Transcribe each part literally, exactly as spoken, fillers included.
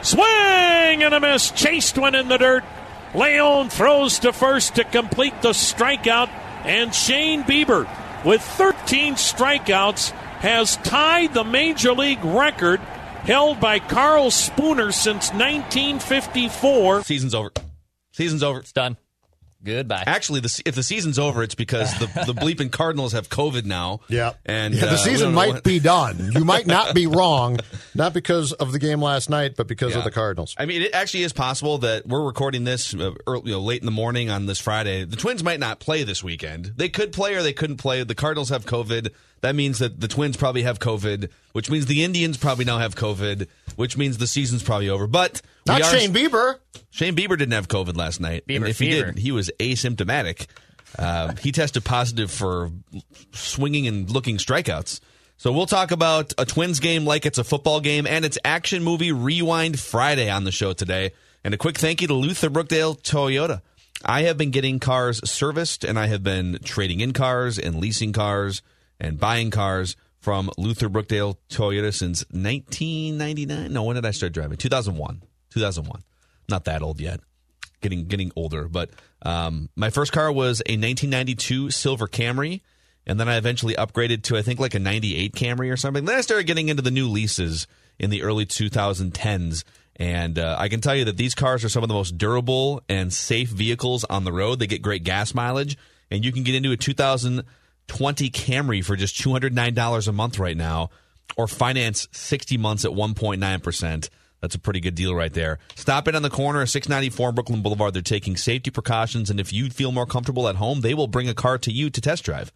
Swing and a miss. Chased one in the dirt. Leon throws to first to complete the strikeout. And Shane Bieber, with thirteen strikeouts, has tied the Major League record held by Carl Spooner since nineteen fifty-four. Season's over. Season's over. It's done. Goodbye. Actually, the, if the season's over, it's because the, the bleeping Cardinals have COVID now. Yeah. And yeah, the uh, season might what... be done. You might not be wrong, not because of the game last night, but because yeah. of the Cardinals. I mean, it actually is possible that we're recording this uh, early, you know, late in the morning on this Friday. The Twins might not play this weekend. They could play or they couldn't play. The Cardinals have COVID. That means that the Twins probably have COVID, which means the Indians probably now have COVID, which means the season's probably over. But not we are, Shane Bieber. Shane Bieber didn't have COVID last night. Bieber and if fever. he did, he was asymptomatic. Uh, he tested positive for swinging and looking strikeouts. So we'll talk about a Twins game like it's a football game, and it's Action Movie Rewind Friday on the show today. And a quick thank you to Luther Brookdale Toyota. I have been getting cars serviced, and I have been trading in cars and leasing cars and buying cars from Luther Brookdale Toyota since nineteen ninety-nine. No, when did I start driving? two thousand one. two thousand one. Not that old yet. Getting getting older. But um, my first car was a nineteen ninety-two Silver Camry, and then I eventually upgraded to, I think, like a ninety-eight Camry or something. Then I started getting into the new leases in the early twenty tens. And uh, I can tell you that these cars are some of the most durable and safe vehicles on the road. They get great gas mileage, and you can get into a two thousand twenty Camry for just two hundred nine dollars a month right now, or finance sixty months at one point nine percent. That's a pretty good deal right there. Stop in on the corner of six ninety-four Brooklyn Boulevard. They're taking safety precautions, and if you feel more comfortable at home, they will bring a car to you to test drive.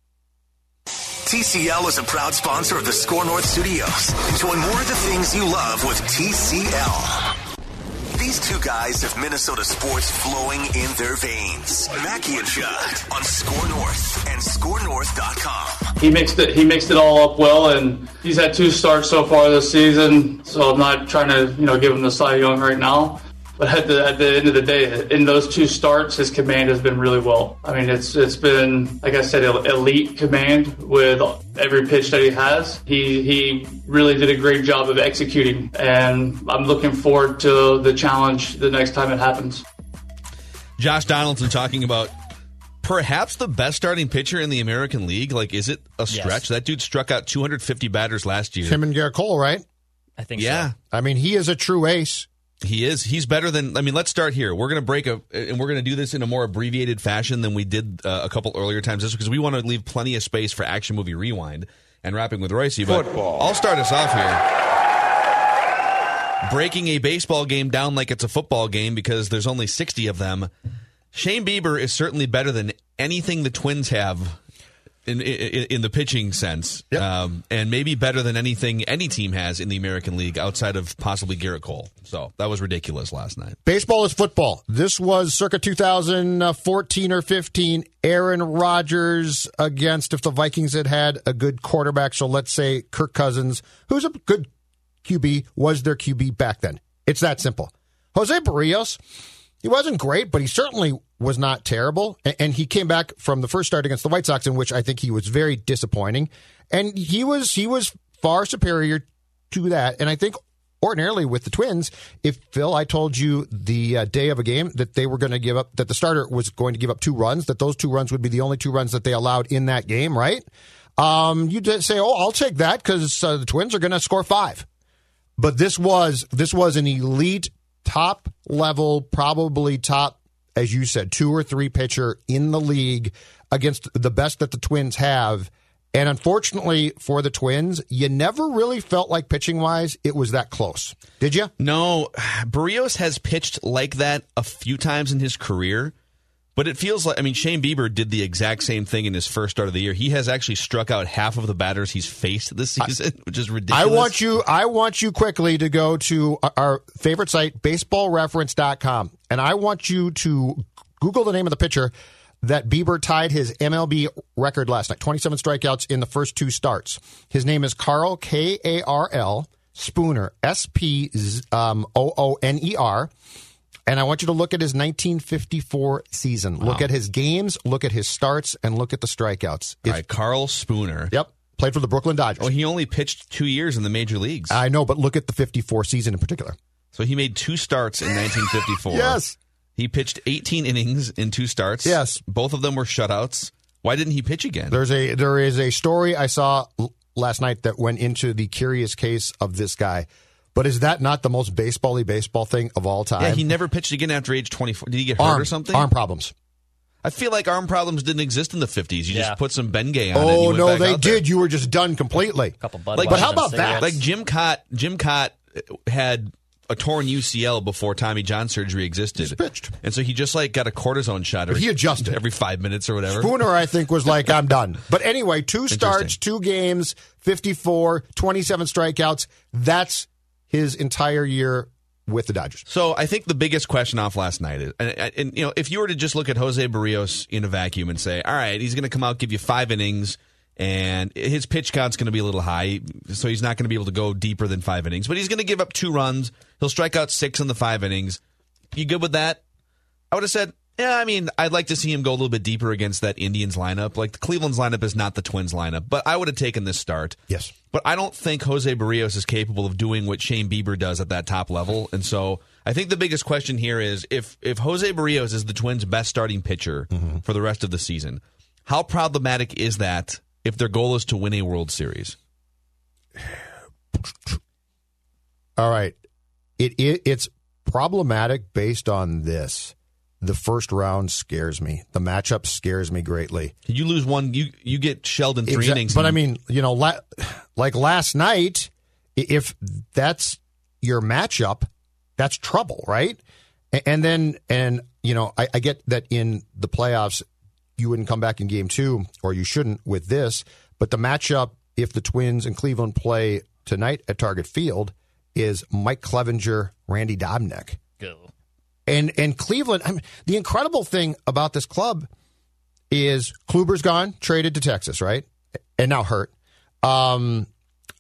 T C L is a proud sponsor of the Score North Studios. Enjoy more of the things you love with T C L. These two guys have Minnesota sports flowing in their veins. Mackie and Judd on Score North and score north dot com. He mixed it. He mixed it all up well, and he's had two starts so far this season. So I'm not trying to, you know, give him the Cy Young right now. But at the at the end of the day, in those two starts, his command has been really well. I mean, it's it's been, like I said, elite command with every pitch that he has. He he really did a great job of executing, and I'm looking forward to the challenge the next time it happens. Josh Donaldson talking about perhaps the best starting pitcher in the American League. Like, is it a stretch? Yes. That dude struck out two hundred fifty batters last year. Him and Garrett Cole, right? I think yeah. so. I mean, he is a true ace. He is. He's better than, I mean, let's start here. We're going to break a, and we're going to do this in a more abbreviated fashion than we did uh, a couple earlier times this because we want to leave plenty of space for Action Movie Rewind and wrapping with Royce. But Football. I'll start us off here. Breaking a baseball game down like it's a football game because there's only sixty of them. Shane Bieber is certainly better than anything the Twins have in in, in the pitching sense, yep. um, and maybe better than anything any team has in the American League outside of possibly Garrett Cole. So that was ridiculous last night. Baseball is football. This was circa two thousand fourteen or fifteen. Aaron Rodgers against, if the Vikings had had a good quarterback, so let's say Kirk Cousins, who's a good Q B, was their Q B back then. It's that simple. Jose Barrios, he wasn't great, but he certainly was not terrible. And he came back from the first start against the White Sox, in which I think he was very disappointing. And he was he was far superior to that. And I think ordinarily with the Twins, if, Phil, I told you the uh, day of a game that they were going to give up, that the starter was going to give up two runs, that those two runs would be the only two runs that they allowed in that game, right? Um, you did say, oh, I'll take that because uh, the Twins are going to score five. But this was this was an elite, top level, probably top, as you said, two or three pitcher in the league against the best that the Twins have. And unfortunately for the Twins, you never really felt like pitching-wise it was that close. Did you? No. Barrios has pitched like that a few times in his career, but it feels like, I mean, Shane Bieber did the exact same thing in his first start of the year. He has actually struck out half of the batters he's faced this season, I, which is ridiculous. I want you I want you quickly to go to our favorite site, baseball reference dot com, and I want you to Google the name of the pitcher that Bieber tied his M L B record last night, twenty-seven strikeouts in the first two starts. His name is Carl, K A R L, Spooner, S P O O N E R. And I want you to look at his nineteen fifty-four season. Wow. Look at his games, look at his starts, and look at the strikeouts. All right, Carl Spooner. Yep, played for the Brooklyn Dodgers. Oh, he only pitched two years in the major leagues. I know, but look at the fifty-four season in particular. So he made two starts in nineteen fifty-four. Yes. He pitched eighteen innings in two starts. Yes. Both of them were shutouts. Why didn't he pitch again? There's a there is a story I saw l- last night that went into the curious case of this guy. But is that not the most baseball-y baseball thing of all time? Yeah, he never pitched again after age twenty-four. Did he get hurt arm, or something? Arm problems. I feel like arm problems didn't exist in the fifties. You Yeah. just put some Bengay on it. and Oh, you went no, back they out there. did. You were just done completely. couple Budweiser Like, but how about cigarettes. that? Like Jim Cott, Jim Cott had a torn U C L before Tommy John surgery existed. He's pitched. And so he just like got a cortisone shot. But he adjusted. every five minutes or whatever. Spooner, I think, was like, I'm done. But anyway, two starts, two games, fifty-four, twenty-seven strikeouts. That's his entire year with the Dodgers. So I think the biggest question off last night is, and, and you know, if you were to just look at Jose Barrios in a vacuum and say, all right, he's going to come out, give you five innings, and his pitch count's going to be a little high, so he's not going to be able to go deeper than five innings, but he's going to give up two runs. He'll strike out six in the five innings. You good with that? I would have said, yeah, I mean, I'd like to see him go a little bit deeper against that Indians lineup. Like, the Cleveland's lineup is not the Twins lineup, but I would have taken this start. Yes. But I don't think Jose Barrios is capable of doing what Shane Bieber does at that top level. And so I think the biggest question here is if, if Jose Barrios is the Twins' best starting pitcher mm-hmm. for the rest of the season, how problematic is that if their goal is to win a World Series? All right. It, it It's problematic based on this. The first round scares me. The matchup scares me greatly. You lose one, you you get shelled in three Exact- innings. But and- I mean, you know, la- like last night, i- if that's your matchup, that's trouble, right? A- And then, and you know, I, I get that in the playoffs, you wouldn't come back in game two, or you shouldn't with this. But the matchup, if the Twins and Cleveland play tonight at Target Field, is Mike Clevenger, Randy Dobnak. Go. And and Cleveland, I mean, the incredible thing about this club is Kluber's gone, traded to Texas, right? And now hurt. Um,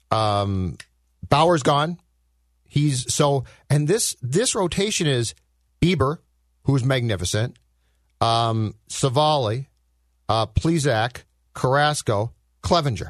um, Bauer's gone. He's so, and this this rotation is Bieber, who's magnificent, um, Savali, uh, Plesac, Carrasco, Clevenger.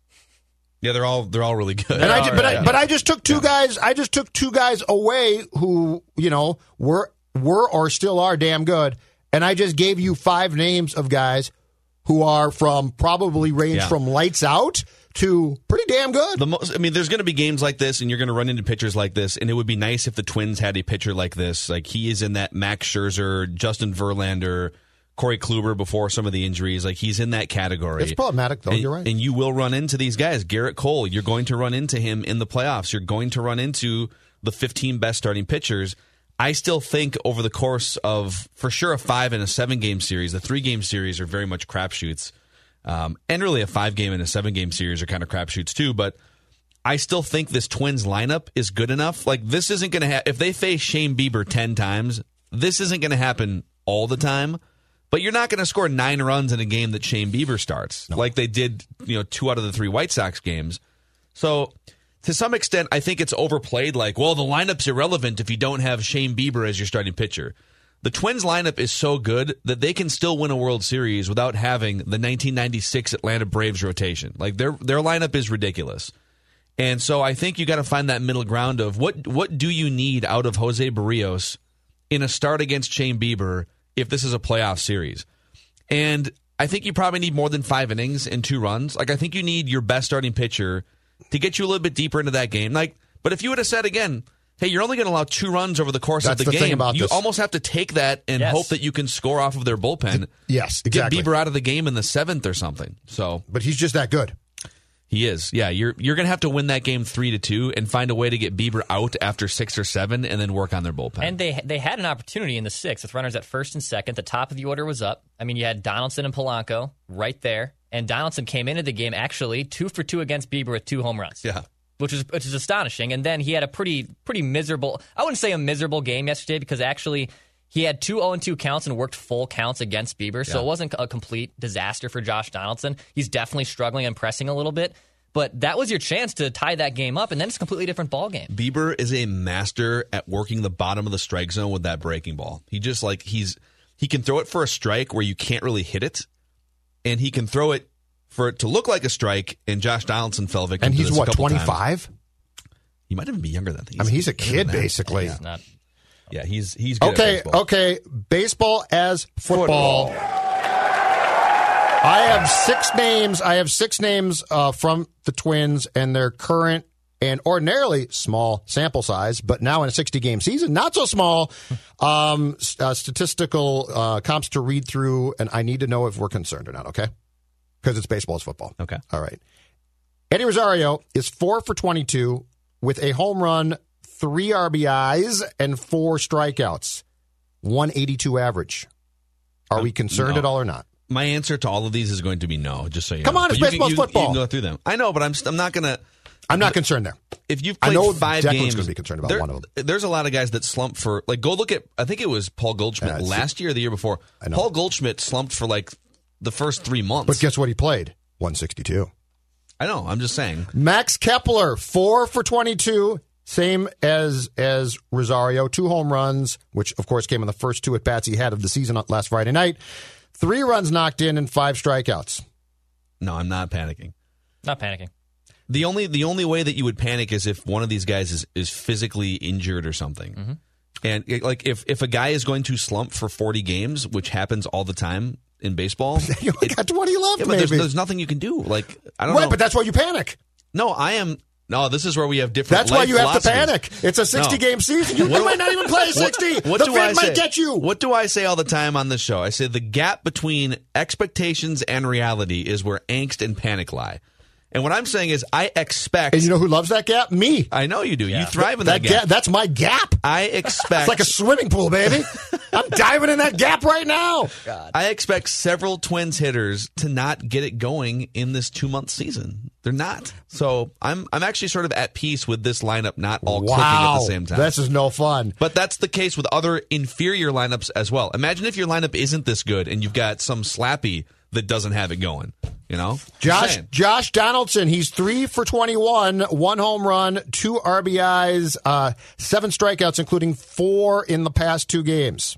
yeah, they're all they're all really good. And I just, but, I, Yeah. but I just took two guys. I just took two guys away who you know were were or still are damn good, and I just gave you five names of guys who are from probably range Yeah. from lights out to pretty damn good. The most, I mean, there's going to be games like this, and you're going to run into pitchers like this, and it would be nice if the Twins had a pitcher like this. Like, he is in that Max Scherzer, Justin Verlander, Corey Kluber before some of the injuries. Like, he's in that category. It's problematic, though. And, You're right. and you will run into these guys. Garrett Cole, you're going to run into him in the playoffs. You're going to run into the fifteen best starting pitchers. I still think over the course of, for sure, a five and a seven-game series, the three-game series are very much crapshoots. Um, and really a five-game and a seven-game series are kind of crapshoots too. But I still think this Twins lineup is good enough. Like, this isn't going to happen. If they face Shane Bieber ten times, this isn't going to happen all the time. But you're not going to score nine runs in a game that Shane Bieber starts, no. like they did, you know, two out of the three White Sox games. So to some extent, I think it's overplayed. Like, well, the lineup's irrelevant if you don't have Shane Bieber as your starting pitcher. The Twins lineup is so good that they can still win a World Series without having the nineteen ninety-six Atlanta Braves rotation. Like, their their lineup is ridiculous. And so I think you got to find that middle ground of what what do you need out of Jose Barrios in a start against Shane Bieber if this is a playoff series. And I think you probably need more than five innings and two runs. Like, I think you need your best starting pitcher to get you a little bit deeper into that game. Like, but if you would have said again, hey, you're only going to allow two runs over the course That's of the, the game, thing about you this. almost have to take that and Yes. hope that you can score off of their bullpen. Yes, exactly. Get Bieber out of the game in the seventh or something. So But he's just that good. he is. Yeah, you're you're going to have to win that game three to two and find a way to get Bieber out after six or seven and then work on their bullpen. And they they had an opportunity in the sixth with runners at first and second. The top of the order was up. I mean, you had Donaldson and Polanco right there. And Donaldson came into the game actually two for two against Bieber with two home runs. yeah. Which is which is astonishing. And then he had a pretty pretty miserable, I wouldn't say a miserable game yesterday because actually he had two oh and two counts and worked full counts against Bieber. So Yeah. it wasn't a complete disaster for Josh Donaldson. He's definitely struggling and pressing a little bit. But that was your chance to tie that game up, and then it's a completely different ball game. Bieber is a master at working the bottom of the strike zone with that breaking ball. He just like he's he can throw it for a strike where you can't really hit it, and he can throw it for it to look like a strike. And Josh Donaldson fell victim And to he's this a what, couple times. twenty-five? He might even be younger than that. I mean, he's a kid, basically. He's not. Yeah, he's he's good okay. at baseball. Okay, baseball as football. football. I have six names. I have six names uh, from the Twins and their current and ordinarily small sample size, but now in a sixty-game season, not so small. Um, uh, statistical uh, comps to read through, and I need to know if we're concerned or not. Okay, because it's baseball as football. Okay, all right. Eddie Rosario is four for twenty-two with a home run, three R B Is, and four strikeouts. one eighty-two average. Are we concerned no. at all or not? My answer to all of these is going to be no, just so you Come know. on, it's But you baseball can, you, football. You can go through them. I know, but I'm I'm not going to... I'm not concerned there. If you've I played know five Declan's games... going to be concerned about there, one of them. There's a lot of guys that slump for... Like, go look at... I think it was Paul Goldschmidt Yeah, last year or the year before. I know. Paul Goldschmidt slumped for, like, the first three months. But guess what he played? one sixty-two. I know, I'm just saying. Max Kepler, four for twenty-two. Same as as Rosario. Two home runs, which, of course, came in the first two at-bats he had of the season last Friday night. Three runs knocked in and five strikeouts. No, I'm not panicking. Not panicking. The only the only way that you would panic is if one of these guys is, is physically injured or something. Mm-hmm. And it, like if, if a guy is going to slump for forty games, which happens all the time in baseball, You only it- got twenty left, yeah, but maybe. there's, there's nothing you can do. Like I don't right, know. but that's why you panic. No, I am. No, this is where we have different. That's why life you have to philosophies. panic. It's a sixty-game No. season. You, What- you might not even play sixty. What, what the do fan I might say? get you. What do I say all the time on this show? I say the gap between expectations and reality is where angst and panic lie. And what I'm saying is, I expect. And you know who loves that gap? Me. I know you do. Yeah. You thrive in That that, gap. gap. That's my gap. I expect. It's like a swimming pool, baby. I'm diving in that gap right now. I expect several Twins hitters to not get it going in this two month season. They're not. So I'm I'm actually sort of at peace with this lineup not all clicking at the same time. This is no fun. But that's the case with other inferior lineups as well. Imagine if your lineup isn't this good and you've got some slappy that doesn't have it going. You know, Just Josh saying. Josh Donaldson, he's three for twenty-one, one home run, two R B Is, uh, seven strikeouts, including four in the past two games.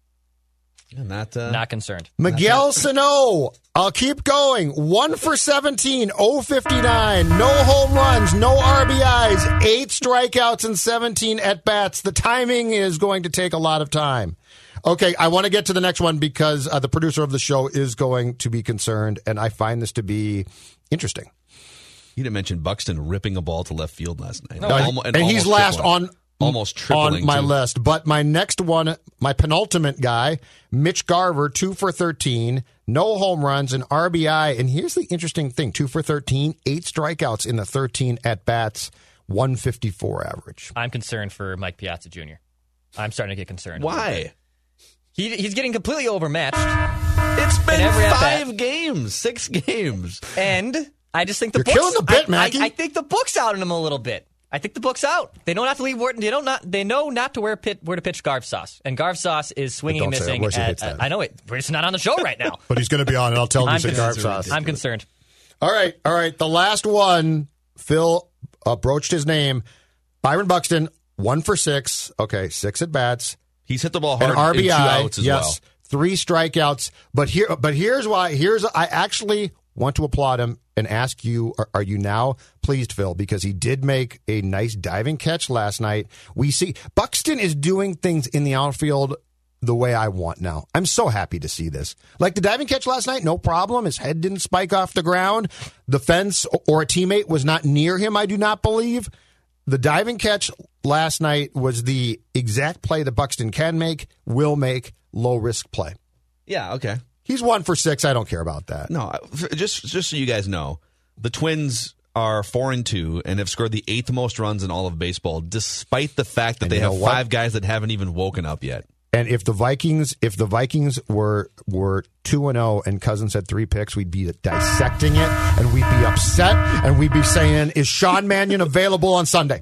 Yeah, not uh, Not concerned. Miguel Sano, I'll keep going. One for seventeen, oh fifty-nine, no home runs, no R B Is, eight strikeouts and seventeen at-bats. The timing is going to take a lot of time. Okay, I want to get to the next one because uh, the producer of the show is going to be concerned, and I find this to be interesting. You didn't mention Buxton ripping a ball to left field last night. No, Almo- and he's almost last tripling. on almost tripling on my too. list. But my next one, my penultimate guy, Mitch Garver, two for thirteen, no home runs, an R B I. And here's the interesting thing: two for thirteen, eight strikeouts in the thirteen at bats, one fifty-four average. I'm concerned for Mike Piazza Junior I'm starting to get concerned. a little Why? bit. He, he's getting completely overmatched. It's been every five at-bat. games, six games. And I just think the You're book's, killing the bit, I, Mackie. I, I think the book's out on him a little bit. I think the book's out. They don't have to leave Wharton. They don't not. They know not to wear pit, where to pitch Garv Sauce, and Garv Sauce is swinging and Don't say it. missing. Royce At, hates that. I know it. We're just not on the show right now. But he's going to be on, and I'll tell him I'm, he's a Garv concerned. sauce. I'm concerned. All right, all right. The last one, Phil uh, broached his name. Byron Buxton, one for six. Okay, six at bats. He's hit the ball An hard R B I, in two outs as yes, well. three strikeouts. But here, but here's why. Here's I actually want to applaud him and ask you: Are, are you now pleased, Phil? Because he did make a nice diving catch last night. We see Buxton is doing things in the outfield the way I want now. I'm so happy to see this. Like the diving catch last night, no problem. His head didn't spike off the ground. The fence or a teammate was not near him. I do not believe. The diving catch last night was the exact play that Buxton can make, will make, low-risk play. Yeah, okay. He's one for six. I don't care about that. No, just just so you guys know, the Twins are four and two and have scored the eighth most runs in all of baseball, despite the fact that And they you have know what? five guys that haven't even woken up yet. And if the Vikings, if the Vikings were were two and zero and Cousins had three picks, we'd be dissecting it and we'd be upset and we'd be saying, "Is Sean Mannion available on Sunday?"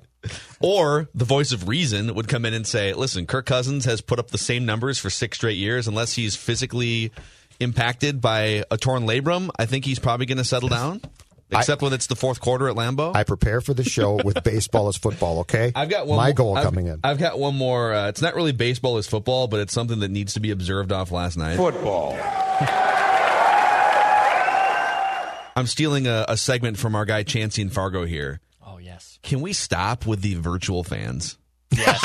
Or the voice of reason would come in and say, listen, Kirk Cousins has put up the same numbers for six straight years. Unless he's physically impacted by a torn labrum, I think he's probably going to settle down, except when it's the fourth quarter at Lambeau. I prepare for the show with baseball as football, okay? I've got one My more, goal I've, coming in. I've got one more. Uh, it's not really baseball as football, but it's something that needs to be observed off last night. Football. I'm stealing a, a segment from our guy Chancey and Fargo here. Oh yes. Can we stop with the virtual fans? Yes.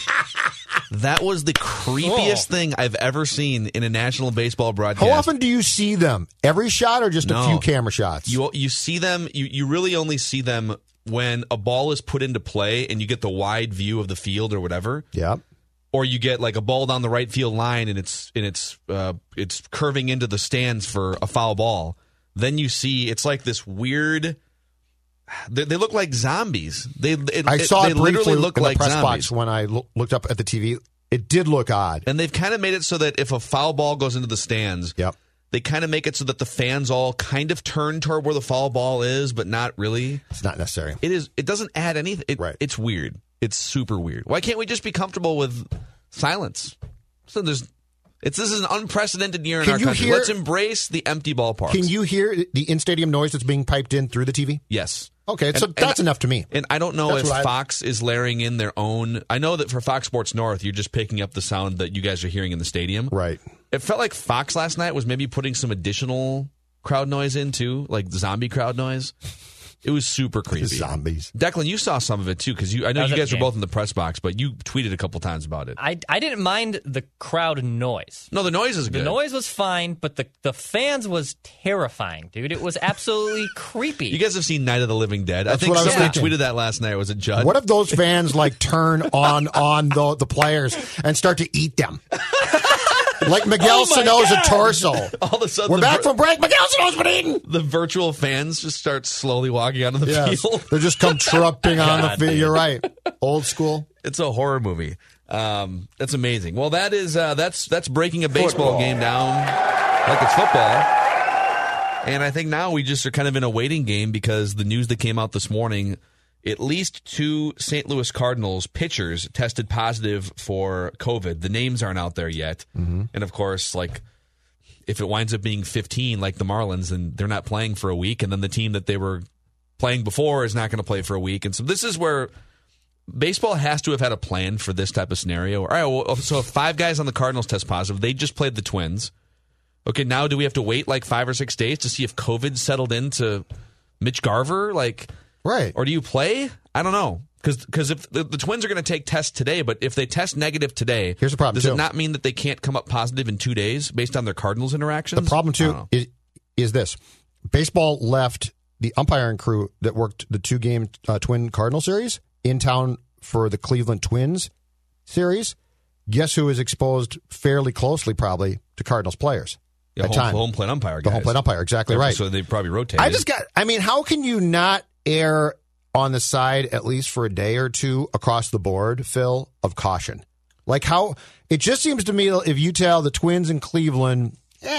That was the creepiest Oh. thing I've ever seen in a national baseball broadcast. How often do you see them? Every shot or just No. a few camera shots? You you see them. You you really only see them when a ball is put into play and you get the wide view of the field or whatever. yeah. Or you get like a ball down the right field line and it's and it's uh, it's curving into the stands for a foul ball. Then you see it's like this weird. They, they look like zombies. They it, I saw they it briefly literally look in like the press zombies. box when I lo- looked up at the T V. It did look odd. And they've kind of made it so that if a foul ball goes into the stands, Yep. they kind of make it so that the fans all kind of turn toward where the foul ball is, but not really. It's not necessary. It is. It doesn't add anything. It, Right. It's weird. It's super weird. Why can't we just be comfortable with silence? So there's. It's this is an unprecedented year in Can our you country. hear- Let's embrace the empty ballparks. Can you hear the in-stadium noise that's being piped in through the T V? Yes. Okay, so And- that's and- enough to me. And I don't know That's if what I- Fox is layering in their own. I know that for Fox Sports North, you're just picking up the sound that you guys are hearing in the stadium. Right. It felt like Fox last night was maybe putting some additional crowd noise in too, like zombie crowd noise. It was super creepy. Zombies. Declan, you saw some of it too, because you. I know I was you at guys the were game. both in the press box, but you tweeted a couple times about it. I, I didn't mind the crowd noise. No, the noise is The good. noise was fine, but the, the fans was terrifying, dude. It was absolutely creepy. You guys have seen Night of the Living Dead. I That's think what I was somebody thinking. tweeted that last night. Was it Judd? What if those fans like turn on on the, the players and start to eat them? Like Miguel Oh my Sano's God. a torso. All of a sudden, We're the, back vir- from break. Miguel Sano's been eaten. the virtual fans just start slowly walking onto the Yes. field. They just come trumpeting on the God, field. dude. You're right. Old school. It's a horror movie. Um, that's amazing. Well, that is uh, that's that's breaking a baseball game down like it's football. And I think now we just are kind of in a waiting game because the news that came out this morning, at least two Saint Louis Cardinals pitchers tested positive for COVID. The names aren't out there yet. Mm-hmm. And of course, like if it winds up being fifteen like the Marlins, then they're not playing for a week, and then the team that they were playing before is not going to play for a week. And so this is where baseball has to have had a plan for this type of scenario. All right, well, so if five guys on the Cardinals test positive, they just played the Twins. Okay, now do we have to wait like five or six days to see if COVID settled into Mitch Garver? Like, Right. or do you play? I don't know. Because if the, the Twins are going to take tests today, but if they test negative today, Here's the problem, does too. it not mean that they can't come up positive in two days based on their Cardinals interactions? The problem, I don't too, know. is, is this. Baseball left the umpiring crew that worked the two-game uh, Twin Cardinal series in town for the Cleveland Twins series. Guess who is exposed fairly closely, probably, to Cardinals players Yeah, at home, time? home plate umpire The guys. home plate umpire, exactly right. So they probably rotated. I just got, I mean, how can you not err on the side, at least for a day or two across the board, Phil, of caution? Like how, it just seems to me if you tell the Twins in Cleveland,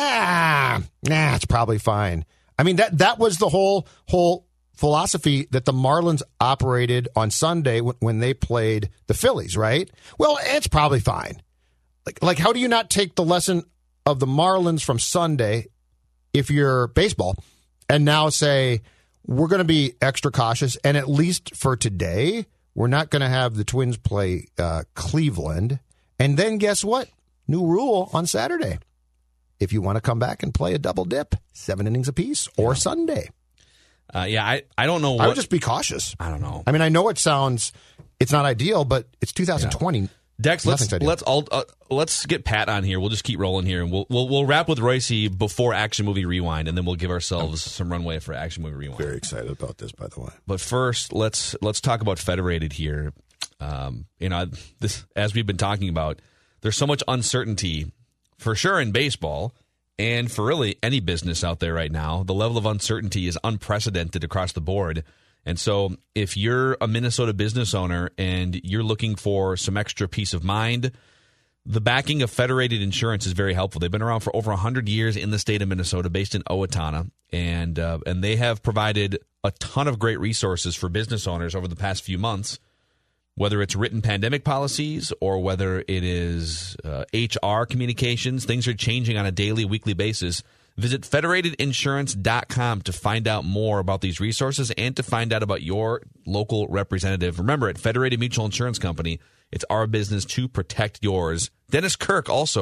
ah, nah, it's probably fine. I mean, that that was the whole whole philosophy that the Marlins operated on Sunday when, when they played the Phillies, right? Well, it's probably fine. Like, like, how do you not take the lesson of the Marlins from Sunday if you're baseball and now say, we're going to be extra cautious, and at least for today, we're not going to have the Twins play uh, Cleveland. And then guess what? New rule on Saturday. If you want to come back and play a double dip, seven innings apiece, or Sunday. Uh, yeah, I, I don't know what. I would just be cautious. I don't know. I mean, I know it sounds, it's not ideal, but it's two thousand twenty. Dex, let's Nothing's ideal. let's all uh, let's get Pat on here. We'll just keep rolling here, and we'll we'll, we'll wrap with Royce before Action Movie Rewind, and then we'll give ourselves some runway for Action Movie Rewind. Very excited about this, by the way. But first, let's let's talk about Federated here. Um, you know, this as we've been talking about, there's so much uncertainty, for sure in baseball, and for really any business out there right now. The level of uncertainty is unprecedented across the board. And so if you're a Minnesota business owner and you're looking for some extra peace of mind, the backing of Federated Insurance is very helpful. They've been around for over one hundred years in the state of Minnesota, based in Owatonna, and uh, and they have provided a ton of great resources for business owners over the past few months, whether it's written pandemic policies or whether it is uh, H R communications. Things are changing on a daily, weekly basis. Visit federated insurance dot com to find out more about these resources and to find out about your local representative. Remember, at Federated Mutual Insurance Company, it's our business to protect yours. Dennis Kirk, also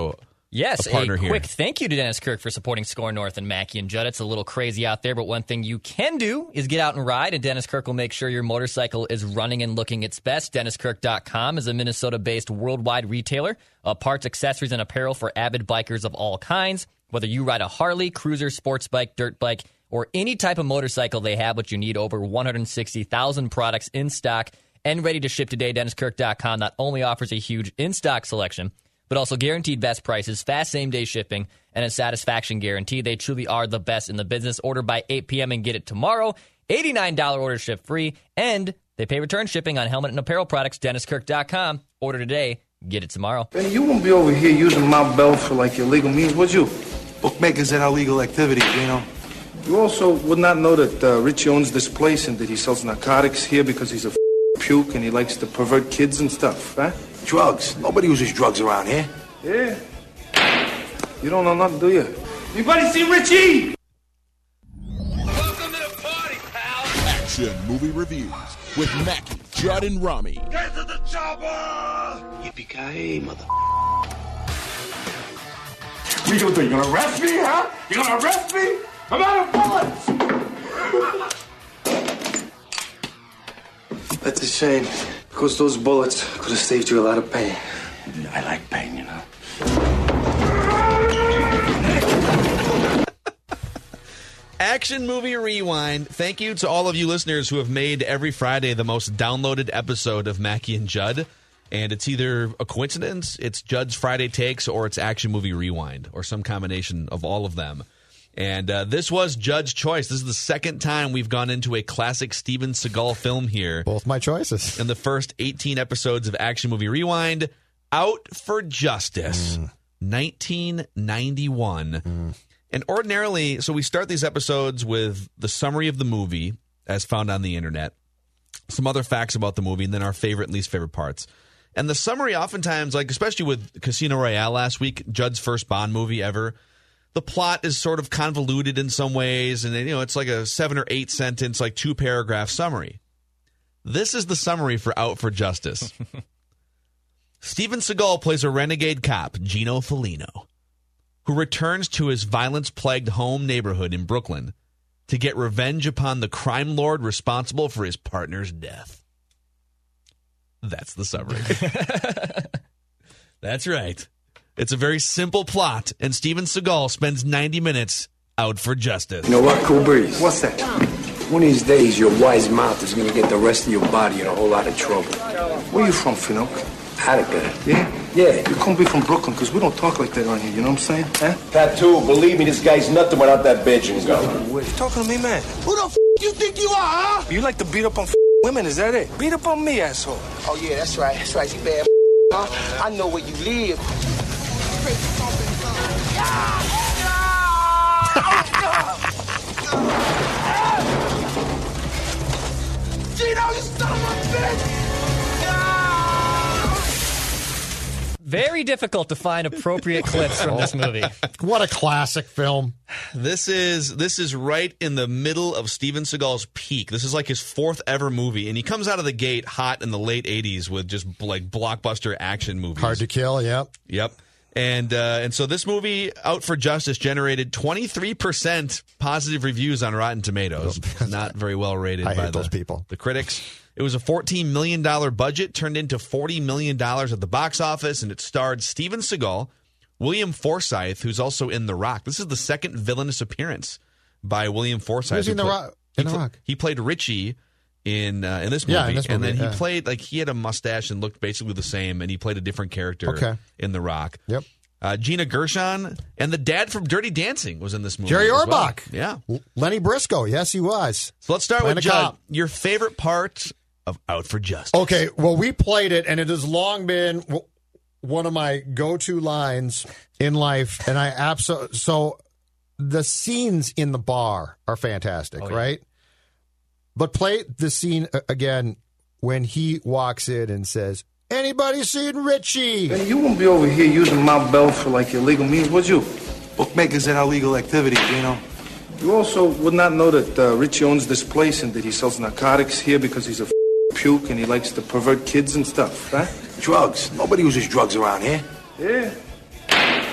Yes, a partner a here. quick thank you to Dennis Kirk for supporting Score North and Mackey and Judd. It's a little crazy out there, but one thing you can do is get out and ride, and Dennis Kirk will make sure your motorcycle is running and looking its best. Dennis Kirk dot com is a Minnesota-based worldwide retailer of parts, accessories, and apparel for avid bikers of all kinds. Whether you ride a Harley, cruiser, sports bike, dirt bike, or any type of motorcycle, they have what you need. Over one hundred sixty thousand products in stock and ready to ship today. Dennis Kirk dot com not only offers a huge in-stock selection, but also guaranteed best prices, fast same-day shipping, and a satisfaction guarantee. They truly are the best in the business. Order by eight p.m. and get it tomorrow. eighty-nine dollars order ship free, and they pay return shipping on helmet and apparel products. Dennis Kirk dot com. Order today, get it tomorrow. Benny, you won't be over here using my belt for like illegal means, would you? Bookmakers and illegal activities, you know. You also would not know that uh, Richie owns this place and that he sells narcotics here because he's a f- puke and he likes to pervert kids and stuff, huh? Drugs. Nobody uses drugs around here. Yeah. You don't know nothing, do you? Anybody see Richie? Welcome to the party, pal. Action movie reviews with Mackey, Judd, and Rami. Get to the chopper! Yippee-ki-yay, mother... What you gonna do? You gonna arrest me, huh? You gonna arrest me? I'm out of bullets! That's a shame, because those bullets could have saved you a lot of pain. I like pain, you know. Action Movie Rewind. Thank you to all of you listeners who have made every Friday the most downloaded episode of Mackey and Judd. And it's either a coincidence, it's Judd's Friday Takes, or it's Action Movie Rewind, or some combination of all of them. And uh, this was Judd's choice. This is the second time we've gone into a classic Steven Seagal film here. Both my choices. In the first eighteen episodes of Action Movie Rewind, Out for Justice, mm. nineteen ninety-one. Mm. And ordinarily, so we start these episodes with the summary of the movie, as found on the internet, some other facts about the movie, and then our favorite and least favorite parts. And the summary oftentimes, like especially with Casino Royale last week, Judd's first Bond movie ever, the plot is sort of convoluted in some ways, and you know it's like a seven or eight sentence, like two paragraph summary. This is the summary for Out for Justice. Steven Seagal plays a renegade cop, Gino Felino, who returns to his violence-plagued home neighborhood in Brooklyn to get revenge upon the crime lord responsible for his partner's death. That's the summary. That's right. It's a very simple plot, and Steven Seagal spends ninety minutes out for justice. You know what, Cool Breeze? What's that? One of these days, your wise mouth is going to get the rest of your body in a whole lot of trouble. Where you from, Finook? Attica. Yeah? Yeah. You can't be from Brooklyn, because we don't talk like that around here, you know what I'm saying? Huh? Tattoo, believe me, this guy's nothing without that Beijing gun. You talking to me, man? Who the f*** you think you are, huh? You like to beat up on f- women, is that it? Beat up on me, asshole. Oh, yeah, that's right. That's right. You bad huh? I know where you live. Gino, you son of a bitch! Very difficult to find appropriate clips from this movie. What a classic film. This is this is right in the middle of Steven Seagal's peak. This is like his fourth ever movie, and he comes out of the gate hot in the late eighties with just like blockbuster action movies. Hard to Kill, yep. Yep. And uh, and so this movie, Out for Justice, generated twenty-three percent positive reviews on Rotten Tomatoes. Not very well rated I by hate the, those people. the critics. It was a fourteen million dollars budget, turned into forty million dollars at the box office, and it starred Steven Seagal, William Forsythe, who's also in The Rock. This is the second villainous appearance by William Forsythe. Who's he in The Rock? In The Rock? He played Richie in uh, in this movie, Yeah, in this and movie, then he yeah. played like he had a mustache and looked basically the same, and he played a different character Okay. in The Rock. Yep. Uh, Gina Gershon and the dad from Dirty Dancing was in this movie. Jerry as well. Orbach. Yeah. L- Lenny Briscoe. Yes, he was. So let's start Playing with a Judd. cop. Your favorite part of Out for Justice. Okay, well, we played it, and it has long been w- one of my go-to lines in life, and I absolutely so the scenes in the bar are fantastic, Oh, yeah. right? But play the scene uh, again when he walks in and says, "Anybody seen Richie?" Benny, you won't be over here using my belt for like illegal means, would you? Bookmakers and illegal activities, you know. You also would not know that uh, Richie owns this place and that he sells narcotics here because he's a f- puke and he likes to pervert kids and stuff, huh? Drugs. Nobody uses drugs around here. Yeah.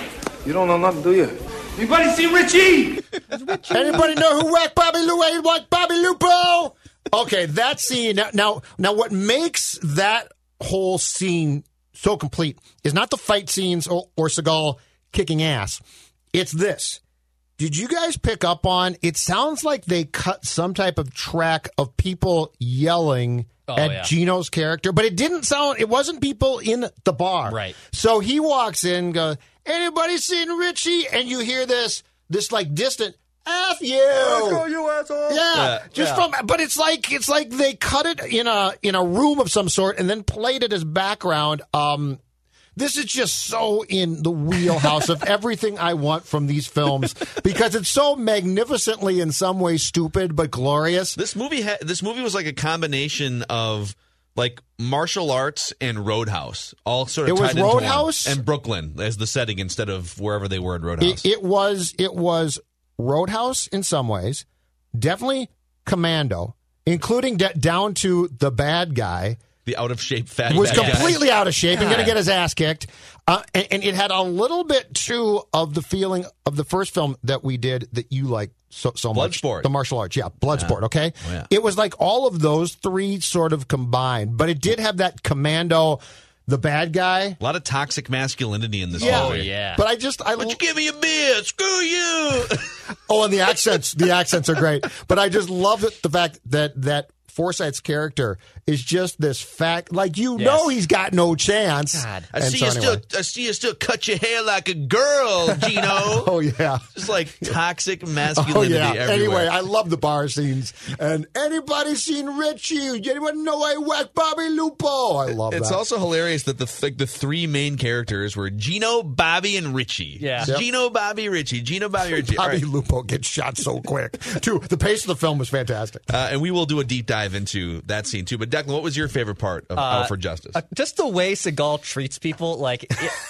You don't know nothing, do you? Anybody see Richie? Anybody know who whacked Bobby Lou and whacked Bobby Lupo? Okay, that scene. Now, now, now, what makes that whole scene so complete is not the fight scenes or, or Seagal kicking ass. It's this. Did you guys pick up on, it sounds like they cut some type of track of people yelling oh, at yeah. Gino's character, but it didn't sound, it wasn't people in the bar. Right. So he walks in and goes, anybody seen Richie? And you hear this, this like distant, F you. Let's go, you asshole. Yeah. Yeah. Just Yeah. from, but it's like, it's like they cut it in a, in a room of some sort and then played it as background. Um, This is just so in the wheelhouse of everything I want from these films because it's so magnificently, in some ways, stupid but glorious. This movie, ha- this movie was like a combination of like martial arts and Roadhouse, all sort of. It was tied into one. Roadhouse? And Brooklyn as the setting instead of wherever they were in Roadhouse. It, it was it was Roadhouse in some ways, definitely Commando, including d- down to the bad guy. The out of shape fat was bad completely guy. out of shape and going to get his ass kicked. Uh, and, and it had a little bit, too, of the feeling of the first film that we did that you like so, so much. Bloodsport. The martial arts. Yeah, Bloodsport, Yeah. okay? Oh, yeah. It was like all of those three sort of combined. But it did have that Commando, the bad guy. A lot of toxic masculinity in this Yeah. movie. Oh, yeah. But I just... I Would you give me a beer? Screw you! Oh, and the accents, the accents are great. But I just love it, the fact that that Forsythe's character is just this fact, like you Yes. know he's got no chance. God. I And see so you anyway. still. I see you still cut your hair like a girl, Gino. Oh yeah. Just like toxic Oh masculinity yeah. everywhere. Anyway, I love the bar scenes. And anybody seen Richie? Anyone know I whacked Bobby Lupo? I love It's that. also hilarious that the like the three main characters were Gino, Bobby, and Richie. Yeah. Yep. Gino, Bobby, Richie. Gino, Bobby, Richie. All Bobby right. Lupo gets shot so quick. Too. The pace of the film was fantastic. Uh, and we will do a deep dive into that scene too. But Declan, what was your favorite part of Uh, Out for Justice? Uh, just the way Seagal treats people, like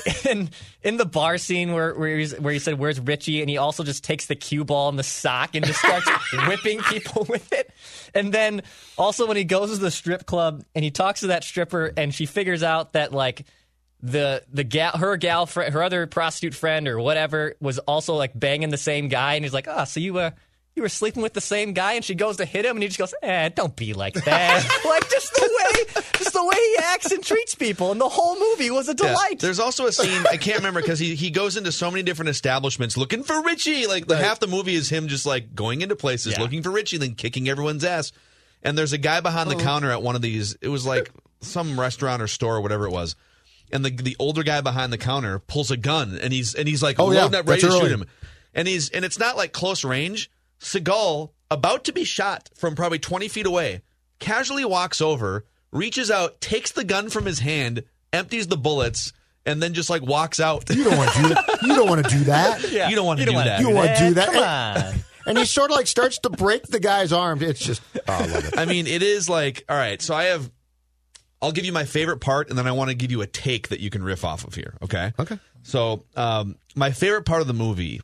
in in the bar scene where where, he's, where he said, "Where's Richie?" and he also just takes the cue ball and the sock and just starts whipping people with it. And then also when he goes to the strip club and he talks to that stripper and she figures out that like the the gal, her gal, fr- her other prostitute friend or whatever was also like banging the same guy, and he's like, "Ah, oh, so you uh." You were sleeping with the same guy, and she goes to hit him, and he just goes, "Eh, don't be like that." Like just the way, just the way he acts and treats people, and the whole movie was a Yeah. delight. There's also a scene I can't remember because he, he goes into so many different establishments looking for Richie. Like the Right. half the movie is him just like going into places Yeah. looking for Richie, then kicking everyone's ass. And there's a guy behind the counter at one of these. It was like some restaurant or store or whatever it was. And the the older guy behind the counter pulls a gun and he's and he's like Oh, yeah. loading up ready That's to early. shoot him. And he's and it's not like close range. Seagal, about to be shot from probably twenty feet away, casually walks over, reaches out, takes the gun from his hand, empties the bullets, and then just like walks out. You don't want to do that. You don't want to do that. Yeah. You don't want to do wanna that. You want to do that. Come And, on. and he sort of like starts to break the guy's arm. It's just, oh, I love it. I mean, it is like, all right, so I have, I'll give you my favorite part, and then I want to give you a take that you can riff off of here, okay? Okay. So, um, my favorite part of the movie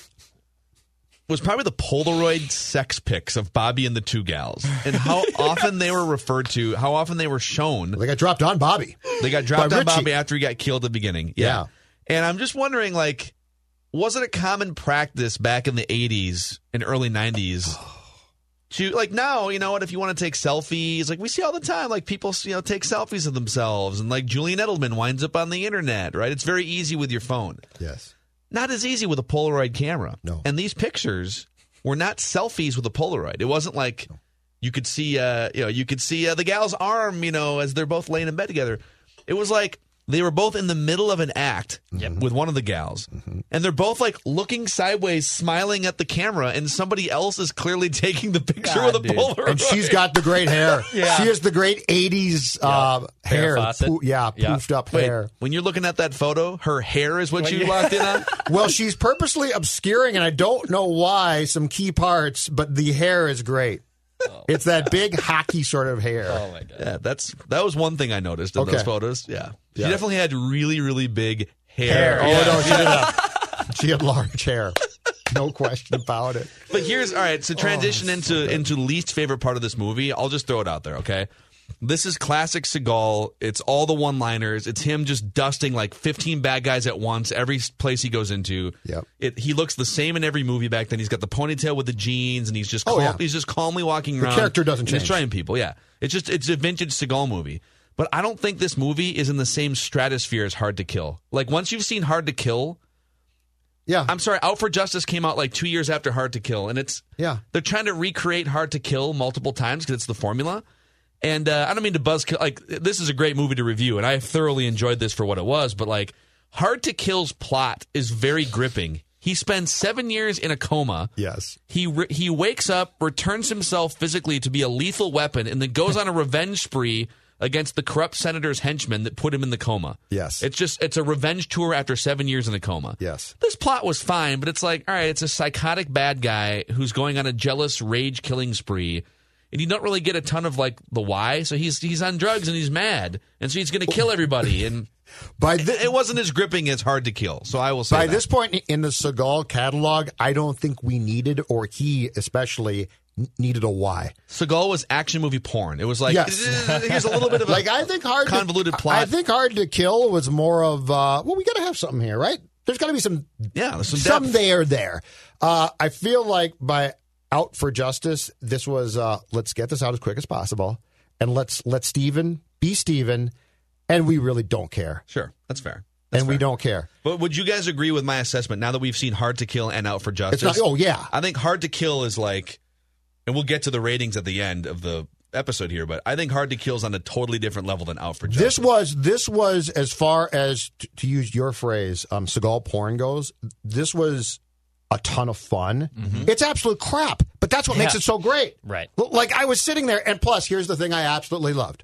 was probably the Polaroid sex pics of Bobby and the two gals, and how often they were referred to, how often they were shown. They got dropped on Bobby. They got dropped By on Richie. Bobby after he got killed at the beginning. Yeah. Yeah. And I'm just wondering, like, was it a common practice back in the eighties and early nineties to, like, now, you know what, if you want to take selfies, like, we see all the time, like, people, you know, take selfies of themselves, and, like, Julian Edelman winds up on the internet, right? It's very easy with your phone. Yes. Not as easy with a Polaroid camera. No. And these pictures were not selfies with a Polaroid. It wasn't like you could see, uh, you know, you could see uh, the gal's arm, you know, as they're both laying in bed together. It was like they were both in the middle of an act with one of the gals, Mm-hmm. and they're both like looking sideways, smiling at the camera, and somebody else is clearly taking the picture God, with a dude. Polaroid. And she's got the great hair. Yeah. She has the great eighties uh, hair. Fawcett. Poo- yeah, Yeah. poofed up Wait, hair. when you're looking at that photo, her hair is what When you you- locked in on? Well, she's purposely obscuring, and I don't know why, some key parts, but the hair is great. It's that big hockey sort of hair. Oh my god. Yeah, that's that was one thing I noticed in Okay. those photos. Yeah. She Yeah. definitely had really, really big hair. Hair. Oh, Yeah. no, she did have, she had large hair. No question about it. But here's all right. So transition Oh, into into least favorite part of this movie. I'll just throw it out there. Okay. This is classic Seagal. It's all the one-liners. It's him just dusting like fifteen bad guys at once every place he goes into. Yep. It, he looks the same in every movie back then. He's got the ponytail with the jeans, and he's just Oh, calm, yeah. he's just calmly walking The around. character doesn't and change. destroying people. Yeah, it's just it's a vintage Seagal movie. But I don't think this movie is in the same stratosphere as Hard to Kill. Like once you've seen Hard to Kill. Yeah. I'm sorry, Out for Justice came out like two years after Hard to Kill, and it's Yeah. they're trying to recreate Hard to Kill multiple times because it's the formula. And uh, I don't mean to buzzkill. Like this is a great movie to review, and I thoroughly enjoyed this for what it was. But like Hard to Kill's plot is very gripping. He spends seven years in a coma. Yes. He re- he wakes up, returns himself physically to be a lethal weapon, and then goes on a revenge spree against the corrupt senator's henchmen that put him in the coma. Yes. It's just it's a revenge tour after seven years in a coma. Yes. This plot was fine, but it's like, all right, it's a psychotic bad guy who's going on a jealous rage killing spree. And you don't really get a ton of like the why. So he's he's on drugs and he's mad, and so he's going to kill everybody. And by the, it wasn't as gripping as Hard to Kill. So I will say by that. this point in the Seagal catalog, I don't think we needed, or he especially n- needed a why. Seagal was action movie porn. It was like Yes. here's a little bit of a like I think hard convoluted to, plot. I think Hard to Kill was more of uh, well, we got to have something here, right? There's got to be some yeah, there's some, some depth. there there. Uh, I feel like by Out for Justice, this was uh, let's get this out as quick as possible, and let's let Steven be Steven, and we really don't care. Sure, that's fair. That's and we fair. don't care. But would you guys agree with my assessment now that we've seen Hard to Kill and Out for Justice? It's not, oh yeah, I think Hard to Kill is like, and we'll get to the ratings at the end of the episode here, but I think Hard to Kill is on a totally different level than Out for Justice. This was this was as far as to, to use your phrase, um, Seagal porn goes. This was a ton of fun. Mm-hmm. It's absolute crap, but that's what Yeah. makes it so great. Right. Like I was sitting there, and plus, here's the thing I absolutely loved.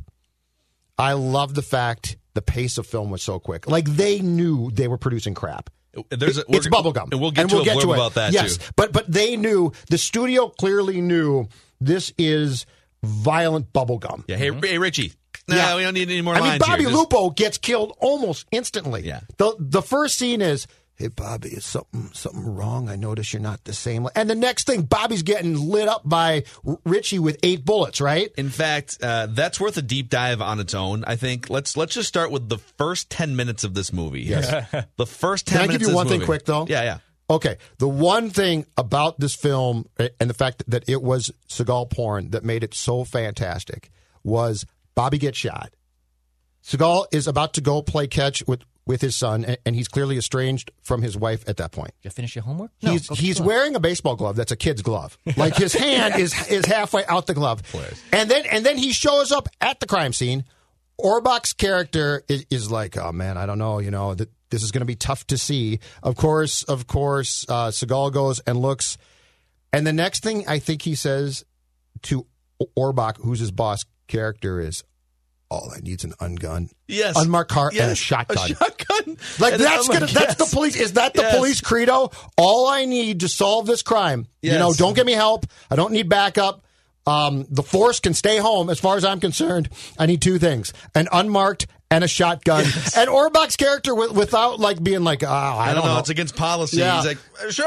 I loved the fact the pace of film was so quick. Like they knew they were producing crap. There's a, It- it's bubblegum. And we'll get to a blurb it. about that, yes, too. But but they knew, the studio clearly knew this is violent bubblegum. Yeah. Hey, hey Richie. No, Yeah. we don't need any more I mean, lines Bobby here. Just- Lupo gets killed almost instantly. Yeah. The the first scene is, hey, Bobby, is something something wrong? I notice you're not the same. And the next thing, Bobby's getting lit up by R- Richie with eight bullets, right? In fact, uh, that's worth a deep dive on its own. I think let's let's just start with the first ten minutes of this movie. Yes. The first ten Can I minutes. give you of one this thing movie. quick, though? Yeah, yeah. Okay. The one thing about this film uh, and the fact that it was Seagal porn that made it so fantastic was Bobby gets shot. Seagal is about to go play catch with, with his son, and, and he's clearly estranged from his wife at that point. Did you finish your homework? He's No, go he's keep going. wearing a baseball glove that's a kid's glove. Like his hand is is halfway out the glove. And then and then he shows up at the crime scene. Orbach's character is, is like, oh man, I don't know, you know, that this is going to be tough to see. Of course, of course, uh, Seagal goes and looks, and the next thing I think he says to Orbach, who's his boss character, is, all I need is an ungun, Yes. unmarked car, and a Yes. shotgun. A shotgun. Like And that's I'm gonna like, that's yes. the police. Is that the Yes. police credo? All I need to solve this crime. You Yes. know, don't give me help. I don't need backup. Um, the force can stay home. As far as I'm concerned, I need two things: an unmarked and a shotgun. Yes. And Orbach's character, with, without like being like, oh, I, I don't know, It's against policy. Yeah. He's like, sure.